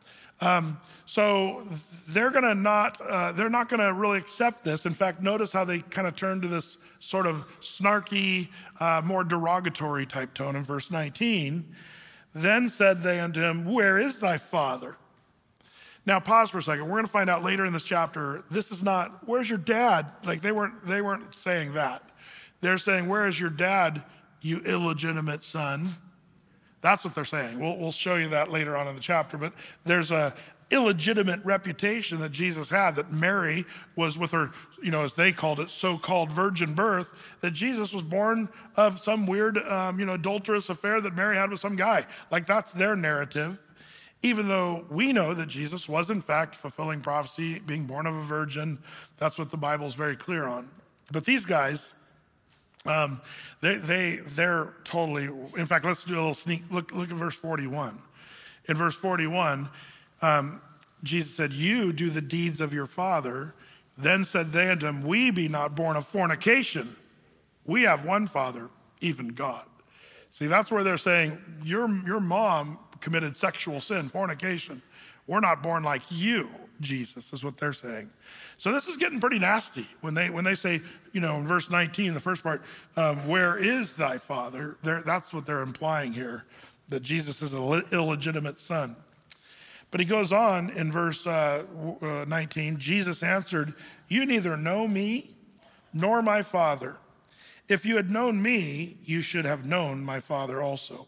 Um, so they're gonna not, uh, they're not gonna really accept this. In fact, notice how they kind of turn to this sort of snarky, uh, more derogatory type tone in verse nineteen. Then said they unto him, where is thy father? Now pause for a second. We're gonna find out later in this chapter, this is not, where's your dad? Like they weren't, they weren't saying that. They're saying, where is your dad, you illegitimate son? That's what they're saying. We'll, we'll show you that later on in the chapter, but there's a illegitimate reputation that Jesus had, that Mary was with her, you know, as they called it, so-called virgin birth, that Jesus was born of some weird, um, you know, adulterous affair that Mary had with some guy. Like that's their narrative, even though we know that Jesus was in fact fulfilling prophecy, being born of a virgin. That's what the Bible is very clear on. But these guys, um, they, they, they're totally, in fact, let's do a little sneak, look, look at verse forty-one. In verse forty-one, Um, Jesus said, you do the deeds of your father. Then said they unto him, we be not born of fornication. We have one Father, even God. See, that's where they're saying, your, your mom committed sexual sin, fornication. We're not born like you, Jesus, is what they're saying. So this is getting pretty nasty when they when they say, you know, in verse nineteen, the first part, um, where is thy father? They're, that's what they're implying here, that Jesus is an illegitimate son. But he goes on in verse uh, uh, nineteen, Jesus answered, you neither know me nor my Father. If you had known me, you should have known my Father also.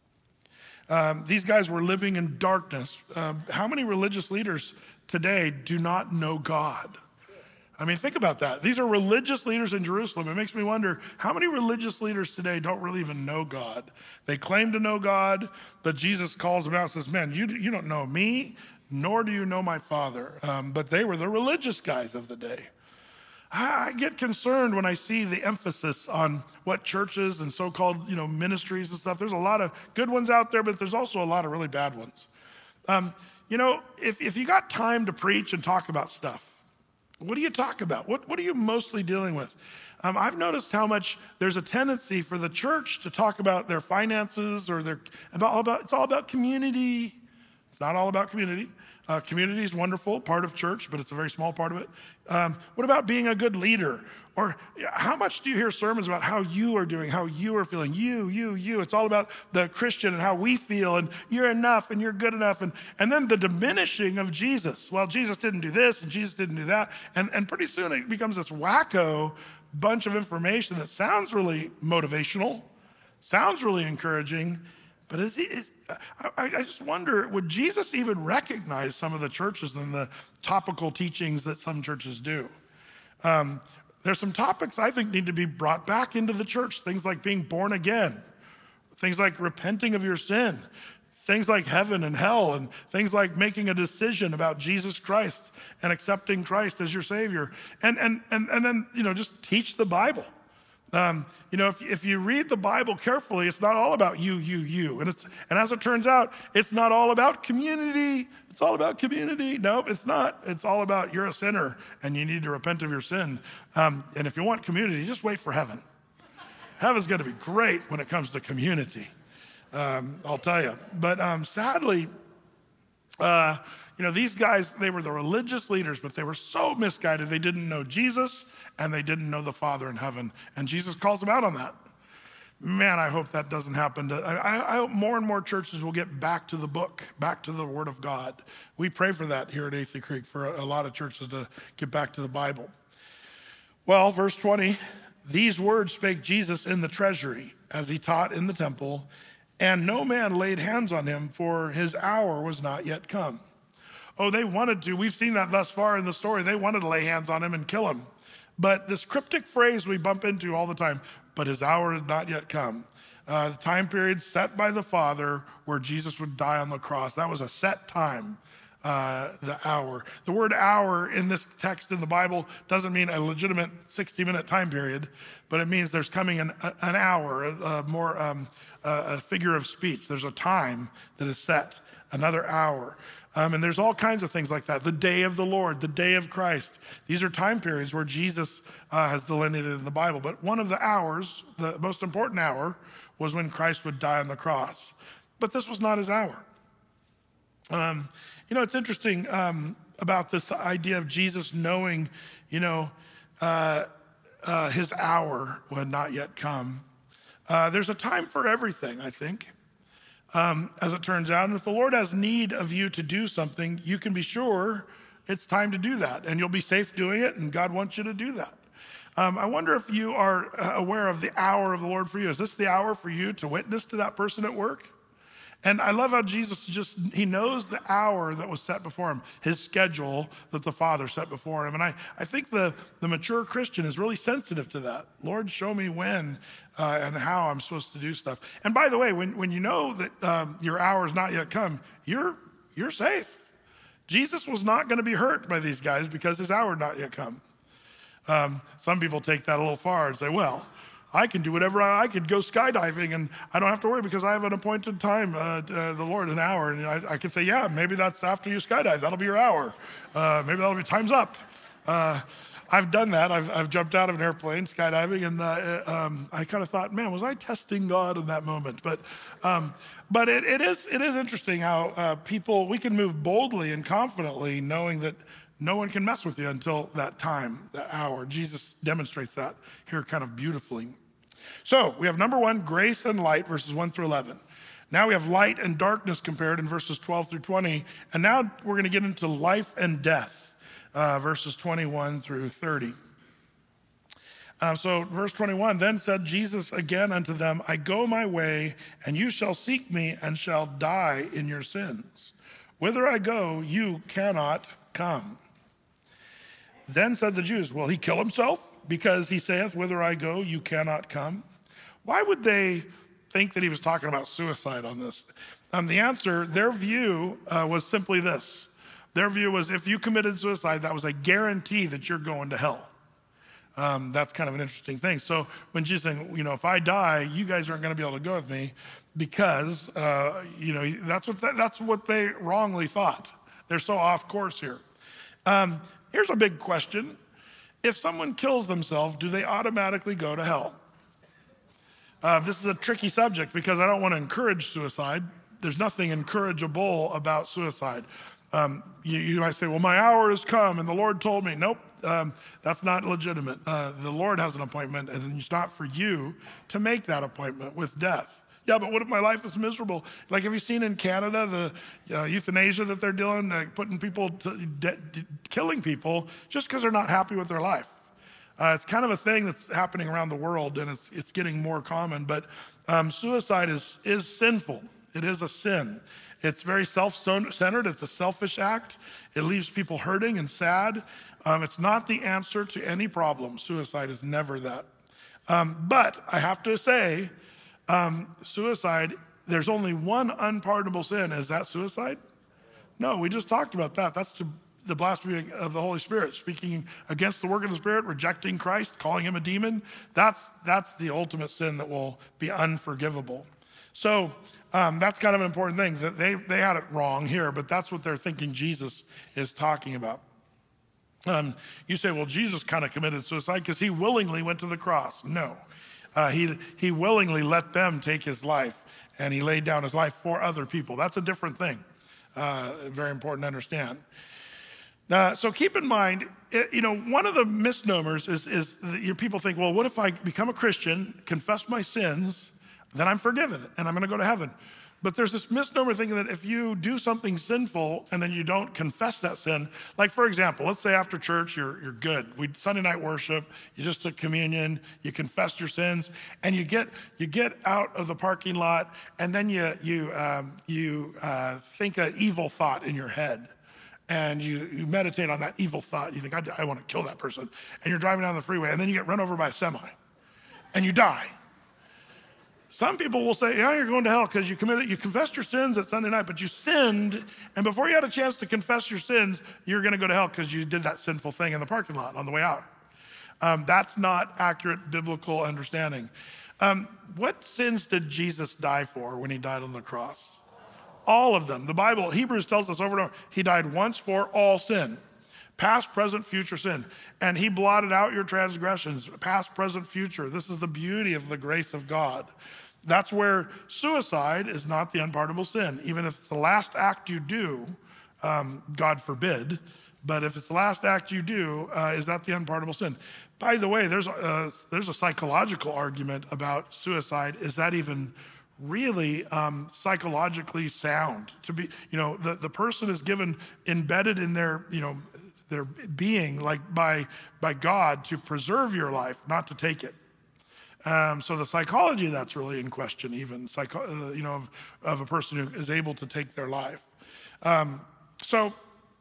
Um, these guys were living in darkness. Um, how many religious leaders today do not know God? I mean, think about that. These are religious leaders in Jerusalem. It makes me wonder, how many religious leaders today don't really even know God? They claim to know God, but Jesus calls them out and says, man, you, you don't know me, nor do you know my Father. Um, but they were the religious guys of the day. I, I get concerned when I see the emphasis on what churches and so-called, you know, ministries and stuff. There's a lot of good ones out there, but there's also a lot of really bad ones. Um, you know, if, if you got time to preach and talk about stuff, what do you talk about? What, what are you mostly dealing with? Um, I've noticed how much there's a tendency for the church to talk about their finances or their, about, all about it's all about community. It's not all about community. Uh, community is wonderful, part of church, but it's a very small part of it. Um, what about being a good leader? Or how much do you hear sermons about how you are doing, how you are feeling? You, you, you. It's all about the Christian and how we feel, and you're enough and you're good enough. And, and then the diminishing of Jesus. Well, Jesus didn't do this and Jesus didn't do that. And, and pretty soon it becomes this wacko bunch of information that sounds really motivational, sounds really encouraging, but is he, is, I, I just wonder, would Jesus even recognize some of the churches and the topical teachings that some churches do? Um, There's some topics I think need to be brought back into the church. Things like being born again, things like repenting of your sin, things like heaven and hell, and things like making a decision about Jesus Christ and accepting Christ as your Savior. And and and, and then, you know, just teach the Bible. Um, you know, if, if you read the Bible carefully, it's not all about you, you, you. And it's and as it turns out, it's not all about community. It's all about community. Nope, it's not. It's all about you're a sinner and you need to repent of your sin. Um, and if you want community, just wait for heaven. Heaven's going to be great when it comes to community. Um, I'll tell you. But um, sadly, uh, you know, these guys, they were the religious leaders, but they were so misguided. They didn't know Jesus and they didn't know the Father in heaven. And Jesus calls them out on that. Man, I hope that doesn't happen. To, I, I hope more and more churches will get back to the book, back to the Word of God. We pray for that here at Athey Creek, for a, a lot of churches to get back to the Bible. Well, verse twenty, these words spake Jesus in the treasury as he taught in the temple, and no man laid hands on him, for his hour was not yet come. Oh, they wanted to. We've seen that thus far in the story. They wanted to lay hands on him and kill him. But this cryptic phrase we bump into all the time, but his hour had not yet come. Uh, the time period set by the Father where Jesus would die on the cross. That was a set time, uh, the hour. The word hour in this text in the Bible doesn't mean a legitimate sixty-minute time period, but it means there's coming an, an hour, a, a more um, a figure of speech. There's a time that is set, another hour. Um, and there's all kinds of things like that. The day of the Lord, the day of Christ. These are time periods where Jesus uh, has delineated in the Bible. But one of the hours, the most important hour, was when Christ would die on the cross. But this was not his hour. Um, you know, it's interesting um, about this idea of Jesus knowing, you know, uh, uh, his hour would not yet come. Uh, there's a time for everything, I think, um, as it turns out. And if the Lord has need of you to do something, you can be sure it's time to do that. And you'll be safe doing it, and God wants you to do that. Um, I wonder if you are aware of the hour of the Lord for you. Is this the hour for you to witness to that person at work? And I love how Jesus just, he knows the hour that was set before him, his schedule that the Father set before him. And I, I think the, the mature Christian is really sensitive to that. Lord, show me when uh, and how I'm supposed to do stuff. And by the way, when, when you know that um, your hour has not yet come, you're, you're safe. Jesus was not going to be hurt by these guys because his hour had not yet come. Um, some people take that a little far and say, well, I can do whatever I, I could go skydiving and I don't have to worry because I have an appointed time, uh, uh, the Lord, an hour. And I, I can say, yeah, maybe that's after you skydive. That'll be your hour. Uh, maybe that'll be time's up. Uh, I've done that. I've, I've jumped out of an airplane skydiving, and uh, um, I kind of thought, man, was I testing God in that moment? But um, but it, it is it is interesting how uh, people, we can move boldly and confidently knowing that no one can mess with you until that time, that hour. Jesus demonstrates that here kind of beautifully. So we have number one, grace and light, verses one through eleven. Now we have light and darkness compared in verses twelve through twenty. And now we're going to get into life and death, uh, verses twenty-one through thirty. Uh, so verse twenty-one, then said Jesus again unto them, I go my way, and you shall seek me, and shall die in your sins. Whither I go, you cannot come. Then said the Jews, will he kill himself? Because he saith, whither I go, you cannot come. Why would they think that he was talking about suicide on this? Um, the answer, their view uh, was simply this. Their view was if you committed suicide, that was a guarantee that you're going to hell. Um, that's kind of an interesting thing. So when Jesus saying, you know, if I die, you guys aren't going to be able to go with me because, uh, you know, that's what th- that's what they wrongly thought. They're so off course here. Um, here's a big question. If someone kills themselves, do they automatically go to hell? Uh, this is a tricky subject because I don't want to encourage suicide. There's nothing encourageable about suicide. Um, you, you might say, well, my hour has come and the Lord told me. Nope, um, that's not legitimate. Uh, the Lord has an appointment and it's not for you to make that appointment with death. Yeah, but what if my life is miserable? Like, have you seen in Canada the uh, euthanasia that they're doing, uh, putting people, to, de- de- killing people just because they're not happy with their life? Uh, it's kind of a thing that's happening around the world, and it's it's getting more common. But um, suicide is is sinful. It is a sin. It's very self-centered. It's a selfish act. It leaves people hurting and sad. Um, it's not the answer to any problem. Suicide is never that. Um, but I have to say, um, suicide, there's only one unpardonable sin. Is that suicide? No, we just talked about that. That's to the blasphemy of the Holy Spirit, speaking against the work of the Spirit, rejecting Christ, calling him a demon. That's that's the ultimate sin that will be unforgivable. So um, that's kind of an important thing. That they they had it wrong here, but that's what they're thinking Jesus is talking about. Um, you say, well, Jesus kind of committed suicide because he willingly went to the cross. No, uh, he he willingly let them take his life, and he laid down his life for other people. That's a different thing. Uh, very important to understand. Uh, so keep in mind, it, you know, one of the misnomers is, is that you, people think, well, what if I become a Christian, confess my sins, then I'm forgiven and I'm going to go to heaven. But there's this misnomer thinking that if you do something sinful and then you don't confess that sin, like for example, let's say after church, you're you're good. We Sunday night worship, you just took communion, you confessed your sins, and you get you get out of the parking lot, and then you you um, you uh, think an evil thought in your head. And you, you meditate on that evil thought. You think, I, I want to kill that person. And you're driving down the freeway, and then you get run over by a semi, and you die. Some people will say, yeah, you're going to hell because you committed, you confessed your sins at Sunday night, but you sinned, and before you had a chance to confess your sins, you're going to go to hell because you did that sinful thing in the parking lot on the way out. Um, that's not accurate biblical understanding. Um, what sins did Jesus die for when he died on the cross? All of them. The Bible, Hebrews tells us over and over, he died once for all sin. Past, present, future sin. And he blotted out your transgressions. Past, present, future. This is the beauty of the grace of God. That's where suicide is not the unpardonable sin. Even if it's the last act you do, um, God forbid, but if it's the last act you do, uh, is that the unpardonable sin? By the way, there's a, there's a psychological argument about suicide. Is that even really um, psychologically sound? To be, you know, the, the person is given, embedded in their, you know, their being, like by by God, to preserve your life, not to take it. Um, so the psychology of that's really in question, even psycho, uh, you know, of, of a person who is able to take their life. Um, so,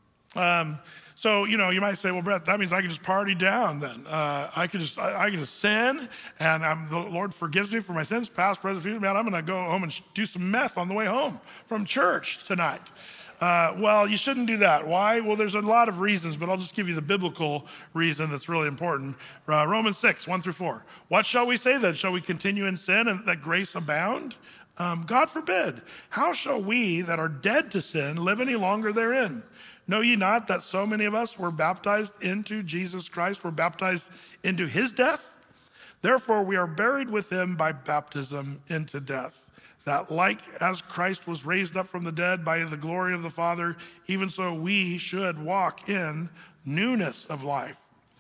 um, so you know, you might say, well, Brett, that means I can just party down. Then uh, I could just I, I can just sin, and I'm, the Lord forgives me for my sins, past, present, future. Man, I'm going to go home and do some meth on the way home from church tonight. Uh, well, you shouldn't do that. Why? Well, there's a lot of reasons, but I'll just give you the biblical reason that's really important. Uh, Romans six, one through four. What shall we say then? Shall we continue in sin and that grace abound? Um, God forbid. How shall we that are dead to sin live any longer therein? Know ye not that so many of us were baptized into Jesus Christ, were baptized into his death? Therefore, we are buried with him by baptism into death, that like as Christ was raised up from the dead by the glory of the Father, even so we should walk in newness of life.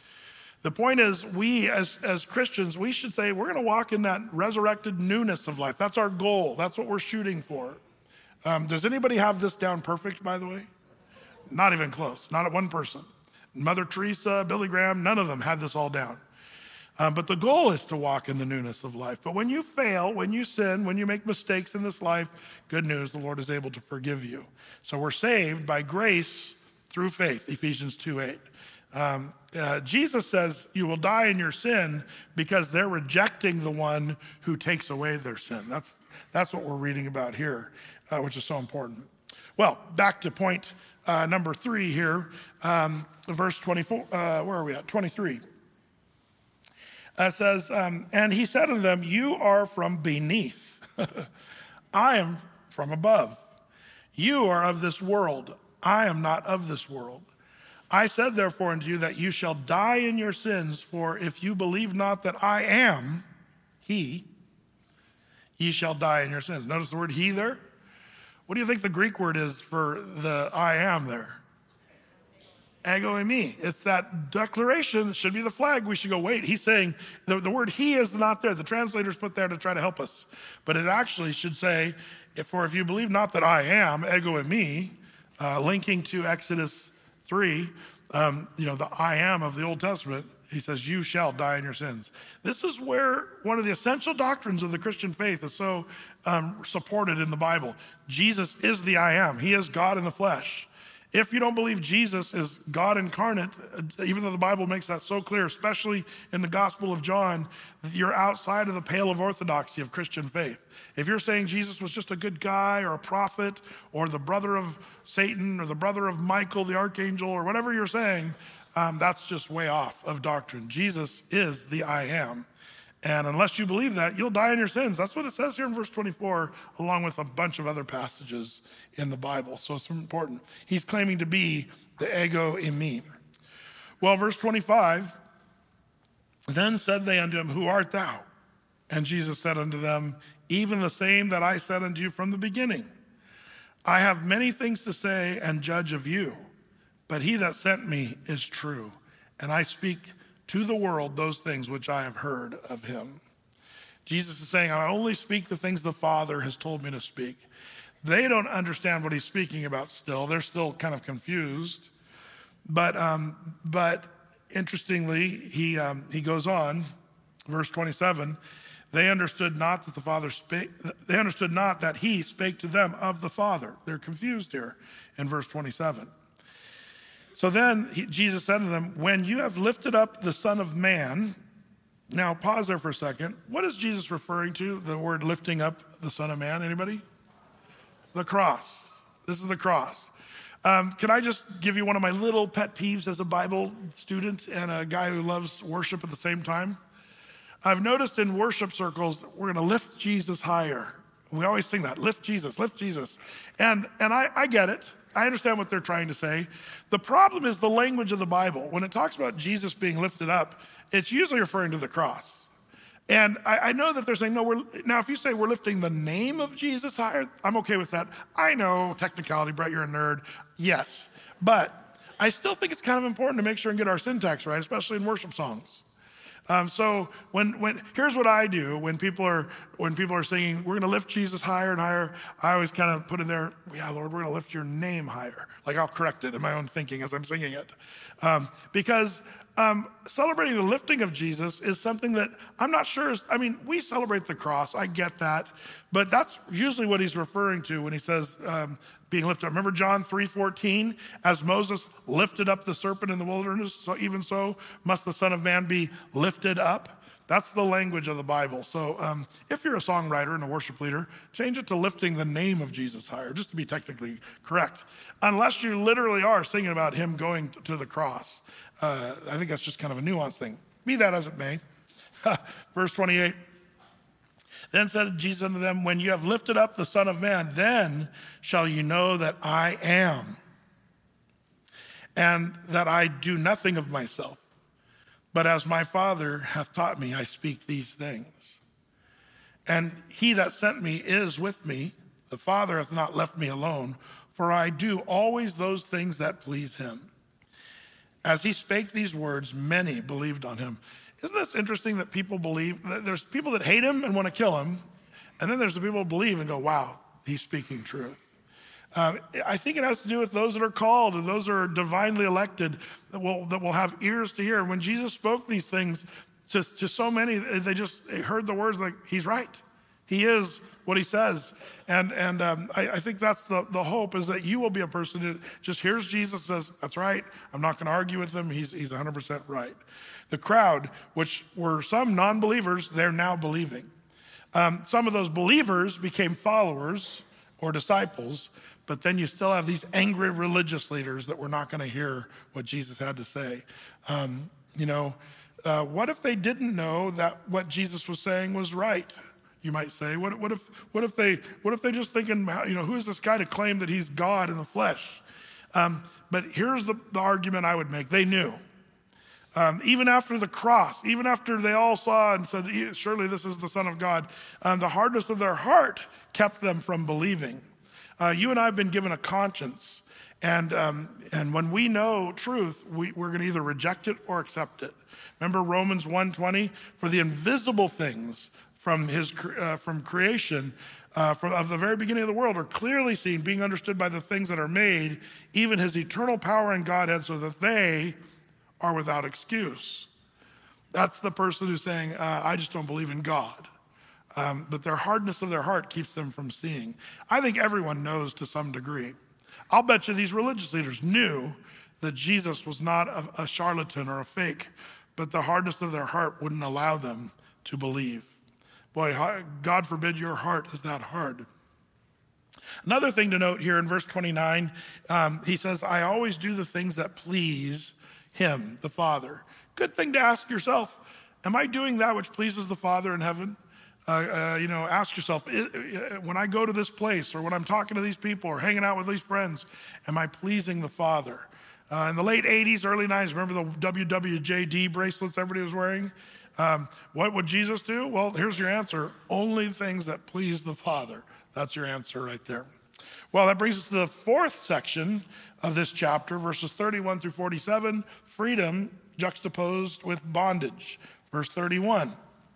The point is, we as, as Christians, we should say we're going to walk in that resurrected newness of life. That's our goal. That's what we're shooting for. Um, does anybody have this down perfect, by the way? Not even close. Not one person. Mother Teresa, Billy Graham, none of them had this all down. Um, but the goal is to walk in the newness of life. But when you fail, when you sin, when you make mistakes in this life, good news, the Lord is able to forgive you. So we're saved by grace through faith, Ephesians two eight. Um, uh, Jesus says you will die in your sin because they're rejecting the one who takes away their sin. That's, that's what we're reading about here, uh, which is so important. Well, back to point uh, number three here, um, verse twenty-four, uh, where are we at? twenty-three. Uh, says, um, and he said unto them, you are from beneath. I am from above. You are of this world. I am not of this world. I said therefore unto you that you shall die in your sins, for if you believe not that I am he, ye shall die in your sins. Notice the word he there. What do you think the Greek word is for the I am there? Ego eimi. It's that declaration that should be the flag. We should go, wait, he's saying, the, the word he is not there. The translators put there to try to help us. But it actually should say, if, for if you believe not that I am, ego eimi, uh, linking to Exodus three, um, you know, the I am of the Old Testament, he says, you shall die in your sins. This is where one of the essential doctrines of the Christian faith is so um, supported in the Bible. Jesus is the I am. He is God in the flesh. If you don't believe Jesus is God incarnate, even though the Bible makes that so clear, especially in the Gospel of John, you're outside of the pale of orthodoxy of Christian faith. If you're saying Jesus was just a good guy or a prophet or the brother of Satan or the brother of Michael, the archangel, or whatever you're saying, um, that's just way off of doctrine. Jesus is the I am. And unless you believe that, you'll die in your sins. That's what it says here in verse twenty-four, along with a bunch of other passages in the Bible. So it's important. He's claiming to be the ego eimi. Well, verse twenty-five, then said they unto him, who art thou? And Jesus said unto them, even the same that I said unto you from the beginning. I have many things to say and judge of you, but he that sent me is true, and I speak to the world those things which I have heard of him. Jesus is saying, I only speak the things the Father has told me to speak. They don't understand what he's speaking about still. They're still kind of confused. But um, but interestingly, he um, he goes on, verse twenty-seven, they understood not that the Father spake, they understood not that he spake to them of the Father. They're confused here in verse twenty-seven. So then he, Jesus said to them, when you have lifted up the Son of Man, now pause there for a second. What is Jesus referring to, the word lifting up the Son of Man? Anybody? The cross. This is the cross. Um, can I just give you one of my little pet peeves as a Bible student and a guy who loves worship at the same time? I've noticed in worship circles, we're going to lift Jesus higher. We always sing that, lift Jesus, lift Jesus. And, and I, I get it. I understand what they're trying to say. The problem is the language of the Bible. When it talks about Jesus being lifted up, it's usually referring to the cross. And I, I know that they're saying, no, we're, now if you say we're lifting the name of Jesus higher, I'm okay with that. I know technicality, Brett, you're a nerd. Yes, but I still think it's kind of important to make sure and get our syntax right, especially in worship songs. Um, so when, when, here's what I do when people are, when people are singing, we're going to lift Jesus higher and higher. I always kind of put in there, yeah, Lord, we're going to lift your name higher. Like I'll correct it in my own thinking as I'm singing it. Um, because um, celebrating the lifting of Jesus is something that I'm not sure is, I mean, we celebrate the cross. I get that. But that's usually what he's referring to when he says um, being lifted up. Remember John three fourteen, as Moses lifted up the serpent in the wilderness, so even so must the Son of Man be lifted up. That's the language of the Bible. So um, if you're a songwriter and a worship leader, change it to lifting the name of Jesus higher, just to be technically correct. Unless you literally are singing about him going to the cross. Uh, I think that's just kind of a nuanced thing. Be that as it may. Verse twenty-eight. Then said Jesus unto them, when you have lifted up the Son of Man, then shall you know that I am, and that I do nothing of myself, but as my Father hath taught me, I speak these things. And he that sent me is with me. The Father hath not left me alone, for I do always those things that please him. As he spake these words, many believed on him. Isn't this interesting that people believe? There's people that hate him and want to kill him, and then there's the people who believe and go, wow, he's speaking truth. Uh, I think it has to do with those that are called and those that are divinely elected that will, that will have ears to hear. When Jesus spoke these things to, to so many, they just they heard the words like, he's right. He is what he says. And and um, I, I think that's the, the hope, is that you will be a person who just hears Jesus, says, that's right. I'm not going to argue with him. He's, he's one hundred percent right. The crowd, which were some non-believers, they're now believing. Um, some of those believers became followers or disciples, but then you still have these angry religious leaders that were not going to hear what Jesus had to say. Um, you know, uh, what if they didn't know that what Jesus was saying was right? You might say, what, what if, what if they, what if they just thinking, you know, who is this guy to claim that he's God in the flesh? Um, but here's the, the argument I would make. They knew. Um, even after the cross, even after they all saw and said, surely this is the Son of God, um, the hardness of their heart kept them from believing. Uh, you and I have been given a conscience, and um, and when we know truth, we, we're going to either reject it or accept it. Remember Romans one twenty? For the invisible things from his uh, from creation, uh, from of the very beginning of the world, are clearly seen, being understood by the things that are made, even his eternal power and Godhead, so that they are without excuse. That's the person who's saying, uh, I just don't believe in God. Um, but their hardness of their heart keeps them from seeing. I think everyone knows to some degree. I'll bet you these religious leaders knew that Jesus was not a, a charlatan or a fake, but the hardness of their heart wouldn't allow them to believe. Boy, God forbid your heart is that hard. Another thing to note here in verse twenty-nine, um, he says, I always do the things that please him, the Father. Good thing to ask yourself, am I doing that which pleases the Father in heaven? Uh, uh, you know, ask yourself, when I go to this place or when I'm talking to these people or hanging out with these friends, am I pleasing the Father? Uh, in the late eighties, early nineties, remember the W W J D bracelets everybody was wearing? Um, what would Jesus do? Well, here's your answer. Only things that please the Father. That's your answer right there. Well, that brings us to the fourth section of this chapter, verses thirty-one through forty-seven, freedom juxtaposed with bondage. Verse thirty-one.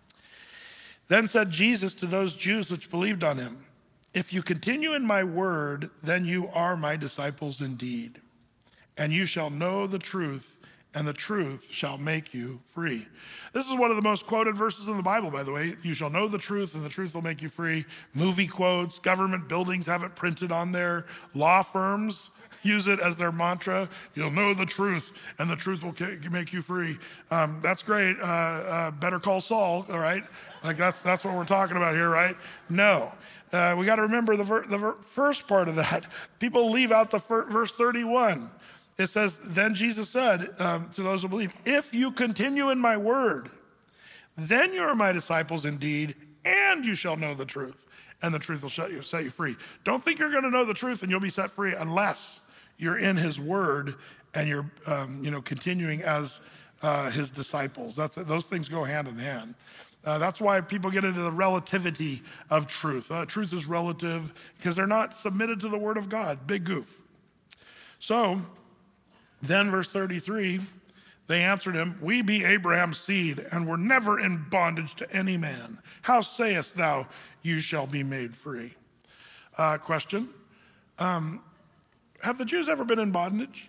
Then said Jesus to those Jews which believed on him, if you continue in my word, then you are my disciples indeed, and you shall know the truth, and the truth shall make you free. This is one of the most quoted verses in the Bible, by the way. You shall know the truth, and the truth will make you free. Movie quotes, government buildings have it printed on there. Law firms use it as their mantra. You'll know the truth, and the truth will make you free. Um, that's great. Uh, uh, better call Saul, all right? Like that's that's what we're talking about here, right? No. Uh, we got to remember the, ver- the ver- first part of that. People leave out the fir- verse thirty-one. It says, then Jesus said um, to those who believe, if you continue in my word, then you are my disciples indeed, and you shall know the truth, and the truth will set you, set you free. Don't think you're going to know the truth and you'll be set free unless you're in his word and you're um, you know, continuing as uh, his disciples. That's, those things go hand in hand. Uh, that's why people get into the relativity of truth. Uh, truth is relative because they're not submitted to the word of God. Big goof. So then verse thirty-three, they answered him, we be Abraham's seed and were never in bondage to any man. How sayest thou, you shall be made free? Uh, question, um, have the Jews ever been in bondage?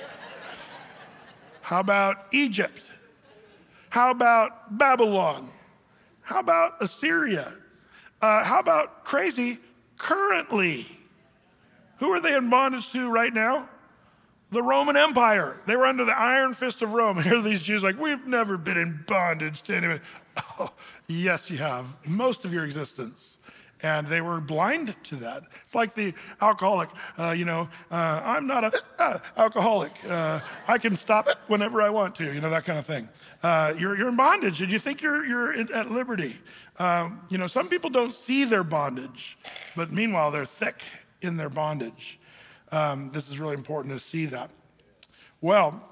How about Egypt? How about Babylon? How about Assyria? Uh, how about crazy currently? Who are they in bondage to right now? The Roman Empire. They were under the iron fist of Rome. And here are these Jews like, we've never been in bondage to anyone. Oh, yes, you have. Most of your existence. And they were blind to that. It's like the alcoholic, uh, you know, uh, I'm not an uh, alcoholic. Uh, I can stop whenever I want to, you know, that kind of thing. Uh, you're, you're in bondage and you think you're, you're at liberty. Um, you know, some people don't see their bondage, but meanwhile, they're thick in their bondage. Um, this is really important to see that. Well,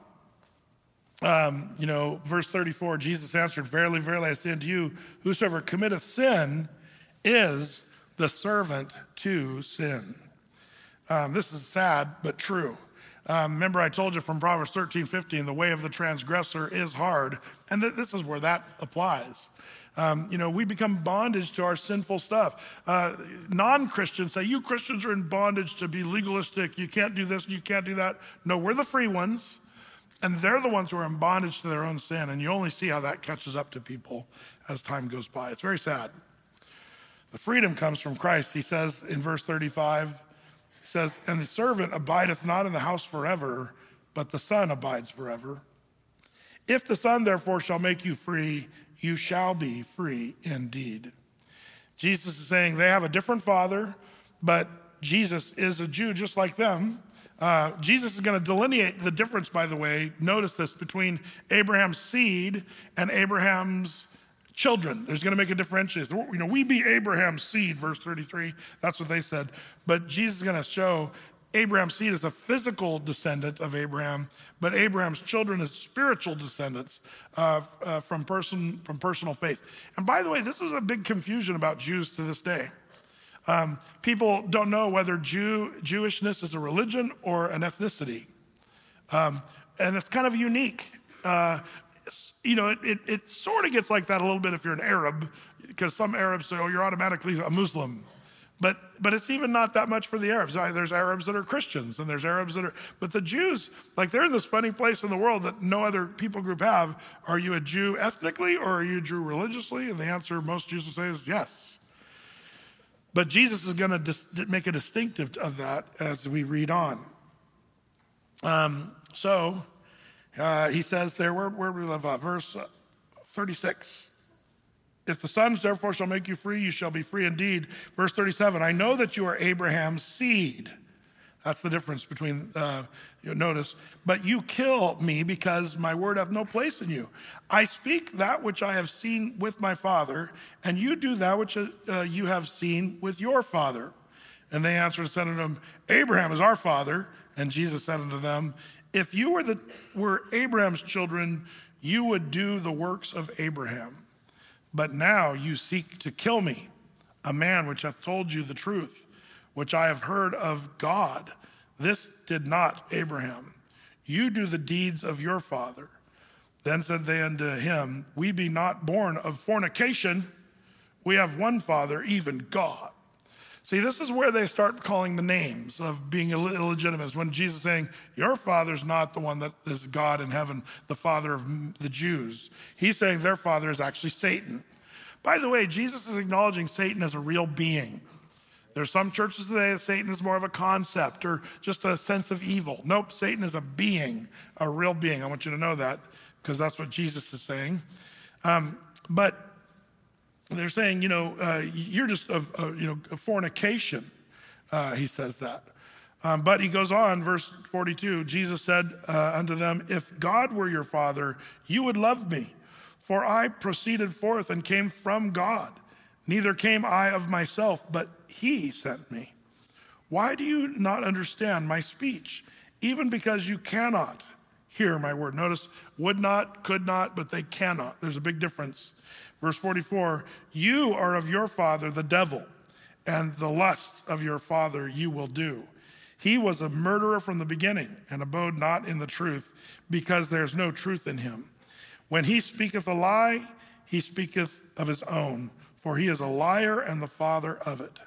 um, you know, verse thirty-four, Jesus answered, verily, verily, I say unto you, whosoever committeth sin is the servant to sin. Um, this is sad, but true. Um, remember I told you from Proverbs thirteen fifteen, the way of the transgressor is hard. And th- this is where that applies. Um, you know, we become bondage to our sinful stuff. Uh, non-Christians say, you Christians are in bondage to be legalistic. You can't do this, you can't do that. No, we're the free ones. And they're the ones who are in bondage to their own sin. And you only see how that catches up to people as time goes by. It's very sad. The freedom comes from Christ. He says in verse thirty-five, he says, and the servant abideth not in the house forever, but the Son abides forever. If the Son therefore shall make you free, you shall be free indeed. Jesus is saying they have a different father, but Jesus is a Jew just like them. Uh, Jesus is going to delineate the difference, by the way, notice this, between Abraham's seed and Abraham's children. There's going to make a differentiation. You know, we be Abraham's seed, verse thirty-three. That's what they said. But Jesus is going to show Abraham's seed is a physical descendant of Abraham, but Abraham's children is spiritual descendants uh, uh, from person from personal faith. And by the way, this is a big confusion about Jews to this day. Um, people don't know whether Jew Jewishness is a religion or an ethnicity, um, and it's kind of unique. Uh, You know, it, it, it sort of gets like that a little bit if you're an Arab, because some Arabs say, oh, you're automatically a Muslim. But but it's even not that much for the Arabs. There's Arabs that are Christians, and there's Arabs that are, but the Jews, like they're in this funny place in the world that no other people group have. Are you a Jew ethnically or are you a Jew religiously? And the answer most Jews will say is yes. But Jesus is going to dis- make a distinctive of that as we read on. Um, so... Uh, he says there, where, where we live, uh, verse uh, thirty-six. If the Son therefore shall make you free, you shall be free indeed. Verse thirty-seven, I know that you are Abraham's seed. That's the difference between, uh, you notice, but you kill me because my word hath no place in you. I speak that which I have seen with my father, and you do that which uh, you have seen with your father. And they answered and said unto him, Abraham is our father. And Jesus said unto them, if you were, the, were Abraham's children, you would do the works of Abraham. But now you seek to kill me, a man which hath told you the truth, which I have heard of God. This did not Abraham. You do the deeds of your father. Then said they unto him, we be not born of fornication. We have one Father, even God. See, this is where they start calling the names of being Ill- illegitimate. When Jesus is saying, your father's not the one that is God in heaven, the father of the Jews. He's saying their father is actually Satan. By the way, Jesus is acknowledging Satan as a real being. There's some churches today that Satan is more of a concept or just a sense of evil. Nope, Satan is a being, a real being. I want you to know that because that's what Jesus is saying. Um, but they're saying, you know, uh, you're just a, a you know a fornication. Uh, he says that, um, but he goes on, verse forty-two. Jesus said uh, unto them, "If God were your Father, you would love me, for I proceeded forth and came from God. Neither came I of myself, but He sent me. Why do you not understand my speech? Even because you cannot hear my word. Notice, would not, could not, but they cannot. There's a big difference. Verse forty-four, you are of your father, the devil, and the lusts of your father you will do. He was a murderer from the beginning and abode not in the truth, because there is no truth in him. When he speaketh a lie, he speaketh of his own, for he is a liar and the father of it.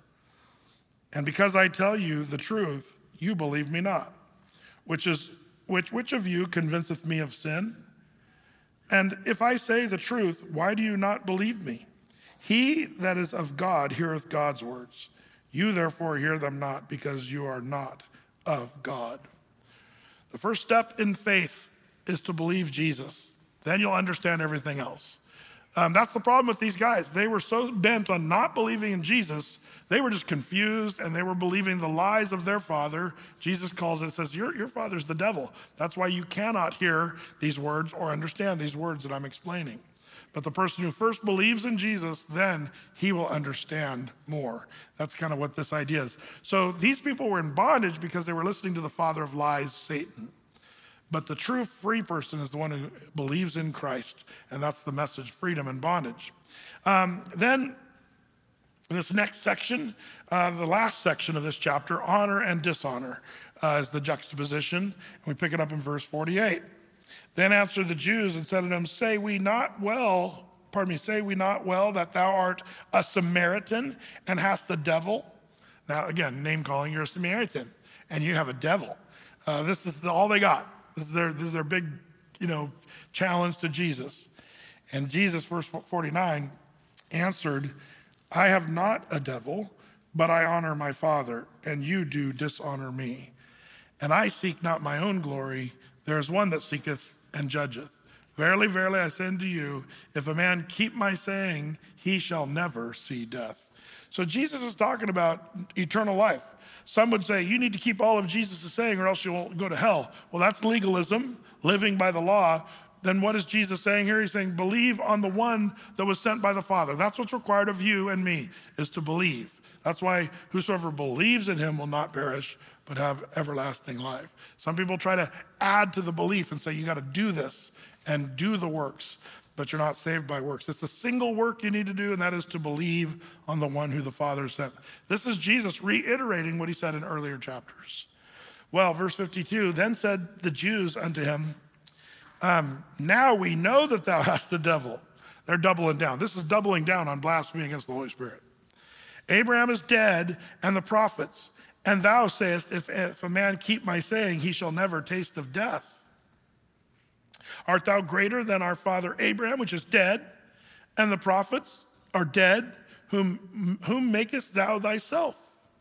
And because I tell you the truth, you believe me not. Which is which which of you convinceth me of sin? And if I say the truth, why do you not believe me? He that is of God heareth God's words. You therefore hear them not, because you are not of God. The first step in faith is to believe Jesus. Then you'll understand everything else. Um, that's the problem with these guys. They were so bent on not believing in Jesus, they were just confused, and they were believing the lies of their father. Jesus calls it, says, your, your father's the devil. That's why you cannot hear these words or understand these words that I'm explaining. But the person who first believes in Jesus, then he will understand more. That's kind of what this idea is. So these people were in bondage because they were listening to the father of lies, Satan. But the true free person is the one who believes in Christ, and that's the message, freedom and bondage. Um, then in this next section, uh, the last section of this chapter, honor and dishonor, uh, is the juxtaposition. And we pick it up in verse forty-eight. Then answered the Jews and said unto him, Say we not well, pardon me, say we not well that thou art a Samaritan and hast the devil? Now again, name calling, you're a Samaritan and you have a devil. Uh, this is the, all they got. This is their this is their big, you know, challenge to Jesus. And Jesus, verse forty-nine, answered, I have not a devil, but I honor my Father, and you do dishonor me. And I seek not my own glory. There is one that seeketh and judgeth. Verily, verily, I say unto you, if a man keep my saying, he shall never see death. So Jesus is talking about eternal life. Some would say, you need to keep all of Jesus' saying or else you'll go to hell. Well, that's legalism, living by the law. Then what is Jesus saying here? He's saying, believe on the one that was sent by the Father. That's what's required of you and me, is to believe. That's why whosoever believes in him will not perish, but have everlasting life. Some people try to add to the belief and say, you got to do this and do the works, but you're not saved by works. It's a single work you need to do, and that is to believe on the one who the Father sent. This is Jesus reiterating what he said in earlier chapters. Well, verse fifty-two, then said the Jews unto him, um, now we know that thou hast the devil. They're doubling down. This is doubling down on blasphemy against the Holy Spirit. Abraham is dead, and the prophets, and thou sayest, if, if a man keep my saying, he shall never taste of death. Art thou greater than our father Abraham, which is dead, and the prophets are dead, whom, whom makest thou thyself?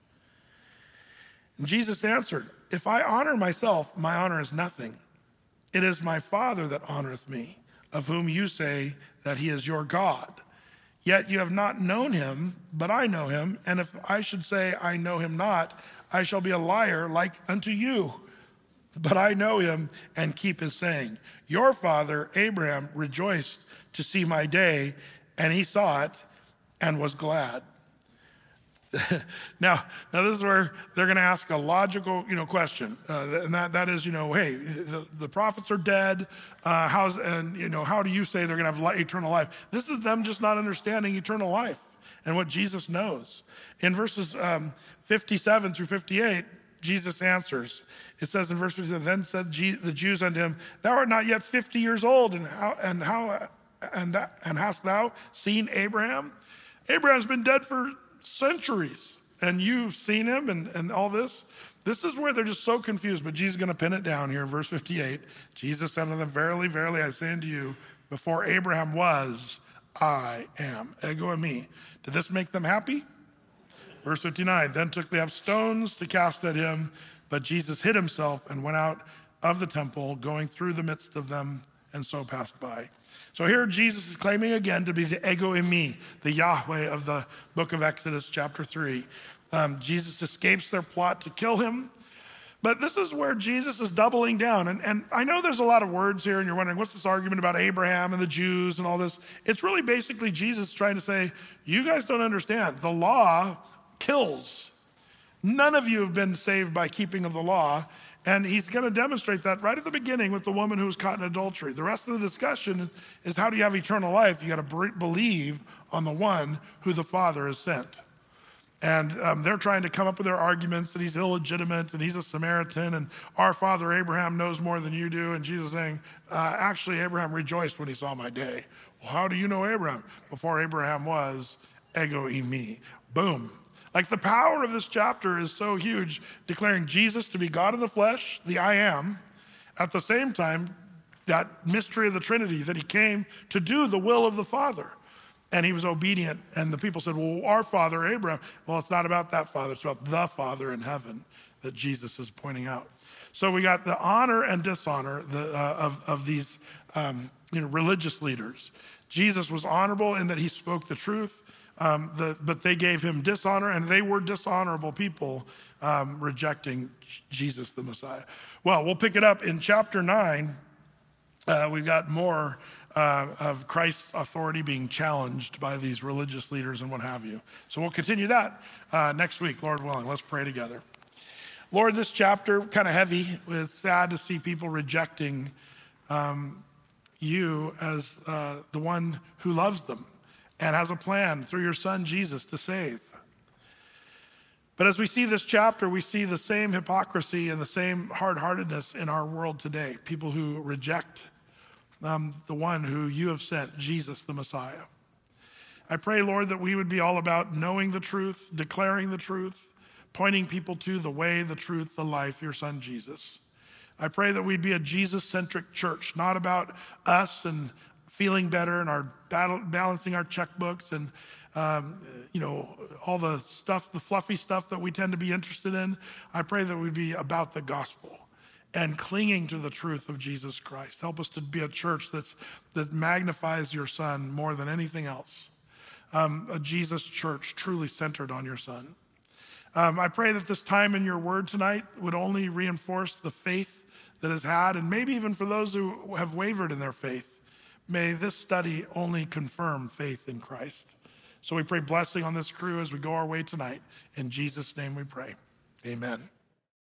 And Jesus answered, if I honor myself, my honor is nothing. It is my Father that honoreth me, of whom you say that he is your God. Yet you have not known him, but I know him. And if I should say I know him not, I shall be a liar like unto you. But I know him and keep his saying. Your father Abraham rejoiced to see my day, and he saw it and was glad. now, now this is where they're going to ask a logical, you know, question, uh, and that that is, you know, hey, the, the prophets are dead. Uh, how's and you know, how do you say they're going to have li- eternal life? This is them just not understanding eternal life and what Jesus knows. In verses um, fifty-seven through fifty-eight, Jesus answers. It says in verse fifty-seven, then said the Jews unto him, thou art not yet fifty years old, and how and how and that and hast thou seen Abraham? Abraham's been dead for centuries, and you've seen him and, and all this. This is where they're just so confused, but Jesus is going to pin it down here. Verse fifty-eight, Jesus said unto them, verily, verily, I say unto you, before Abraham was, I am. Ego eimi. Did this make them happy? Verse fifty-nine, then took they up stones to cast at him, but Jesus hid himself and went out of the temple, going through the midst of them, and so passed by. So here Jesus is claiming again to be the ego eimi, the Yahweh of the book of Exodus chapter three. Um, Jesus escapes their plot to kill him. But this is where Jesus is doubling down. And, and I know there's a lot of words here, and you're wondering, what's this argument about Abraham and the Jews and all this? It's really basically Jesus trying to say, you guys don't understand. The law kills. None of you have been saved by keeping of the law. And he's going to demonstrate that right at the beginning with the woman who was caught in adultery. The rest of the discussion is, how do you have eternal life? You got to believe on the one who the Father has sent. And um, they're trying to come up with their arguments that he's illegitimate and he's a Samaritan and our father Abraham knows more than you do. And Jesus saying, uh, actually, Abraham rejoiced when he saw my day. Well, how do you know Abraham? Before Abraham was, ego eimi. Boom. Like, the power of this chapter is so huge, declaring Jesus to be God in the flesh, the I am, at the same time, that mystery of the Trinity, that he came to do the will of the Father. And he was obedient. And the people said, well, our father, Abraham. Well, it's not about that father. It's about the Father in heaven that Jesus is pointing out. So we got the honor and dishonor the, uh, of, of these um, you know, religious leaders. Jesus was honorable in that he spoke the truth. Um, the, but they gave him dishonor, and they were dishonorable people, um, rejecting Jesus, the Messiah. Well, we'll pick it up in chapter nine. Uh, we've got more uh, of Christ's authority being challenged by these religious leaders and what have you. So we'll continue that uh, next week, Lord willing. Let's pray together. Lord, this chapter, kind of heavy. It's sad to see people rejecting um, you as uh, the one who loves them and has a plan through your son, Jesus, to save. But as we see this chapter, we see the same hypocrisy and the same hard-heartedness in our world today. People who reject um, the one who you have sent, Jesus, the Messiah. I pray, Lord, that we would be all about knowing the truth, declaring the truth, pointing people to the way, the truth, the life, your son, Jesus. I pray that we'd be a Jesus-centric church, not about us and feeling better and our battle, balancing our checkbooks and, um, you know, all the stuff, the fluffy stuff that we tend to be interested in. I pray that we'd be about the gospel and clinging to the truth of Jesus Christ. Help us to be a church that's that magnifies your son more than anything else. Um, a Jesus church truly centered on your son. Um, I pray that this time in your word tonight would only reinforce the faith that is had, and maybe even for those who have wavered in their faith, may this study only confirm faith in Christ. So we pray blessing on this crew as we go our way tonight. In Jesus' name we pray. Amen.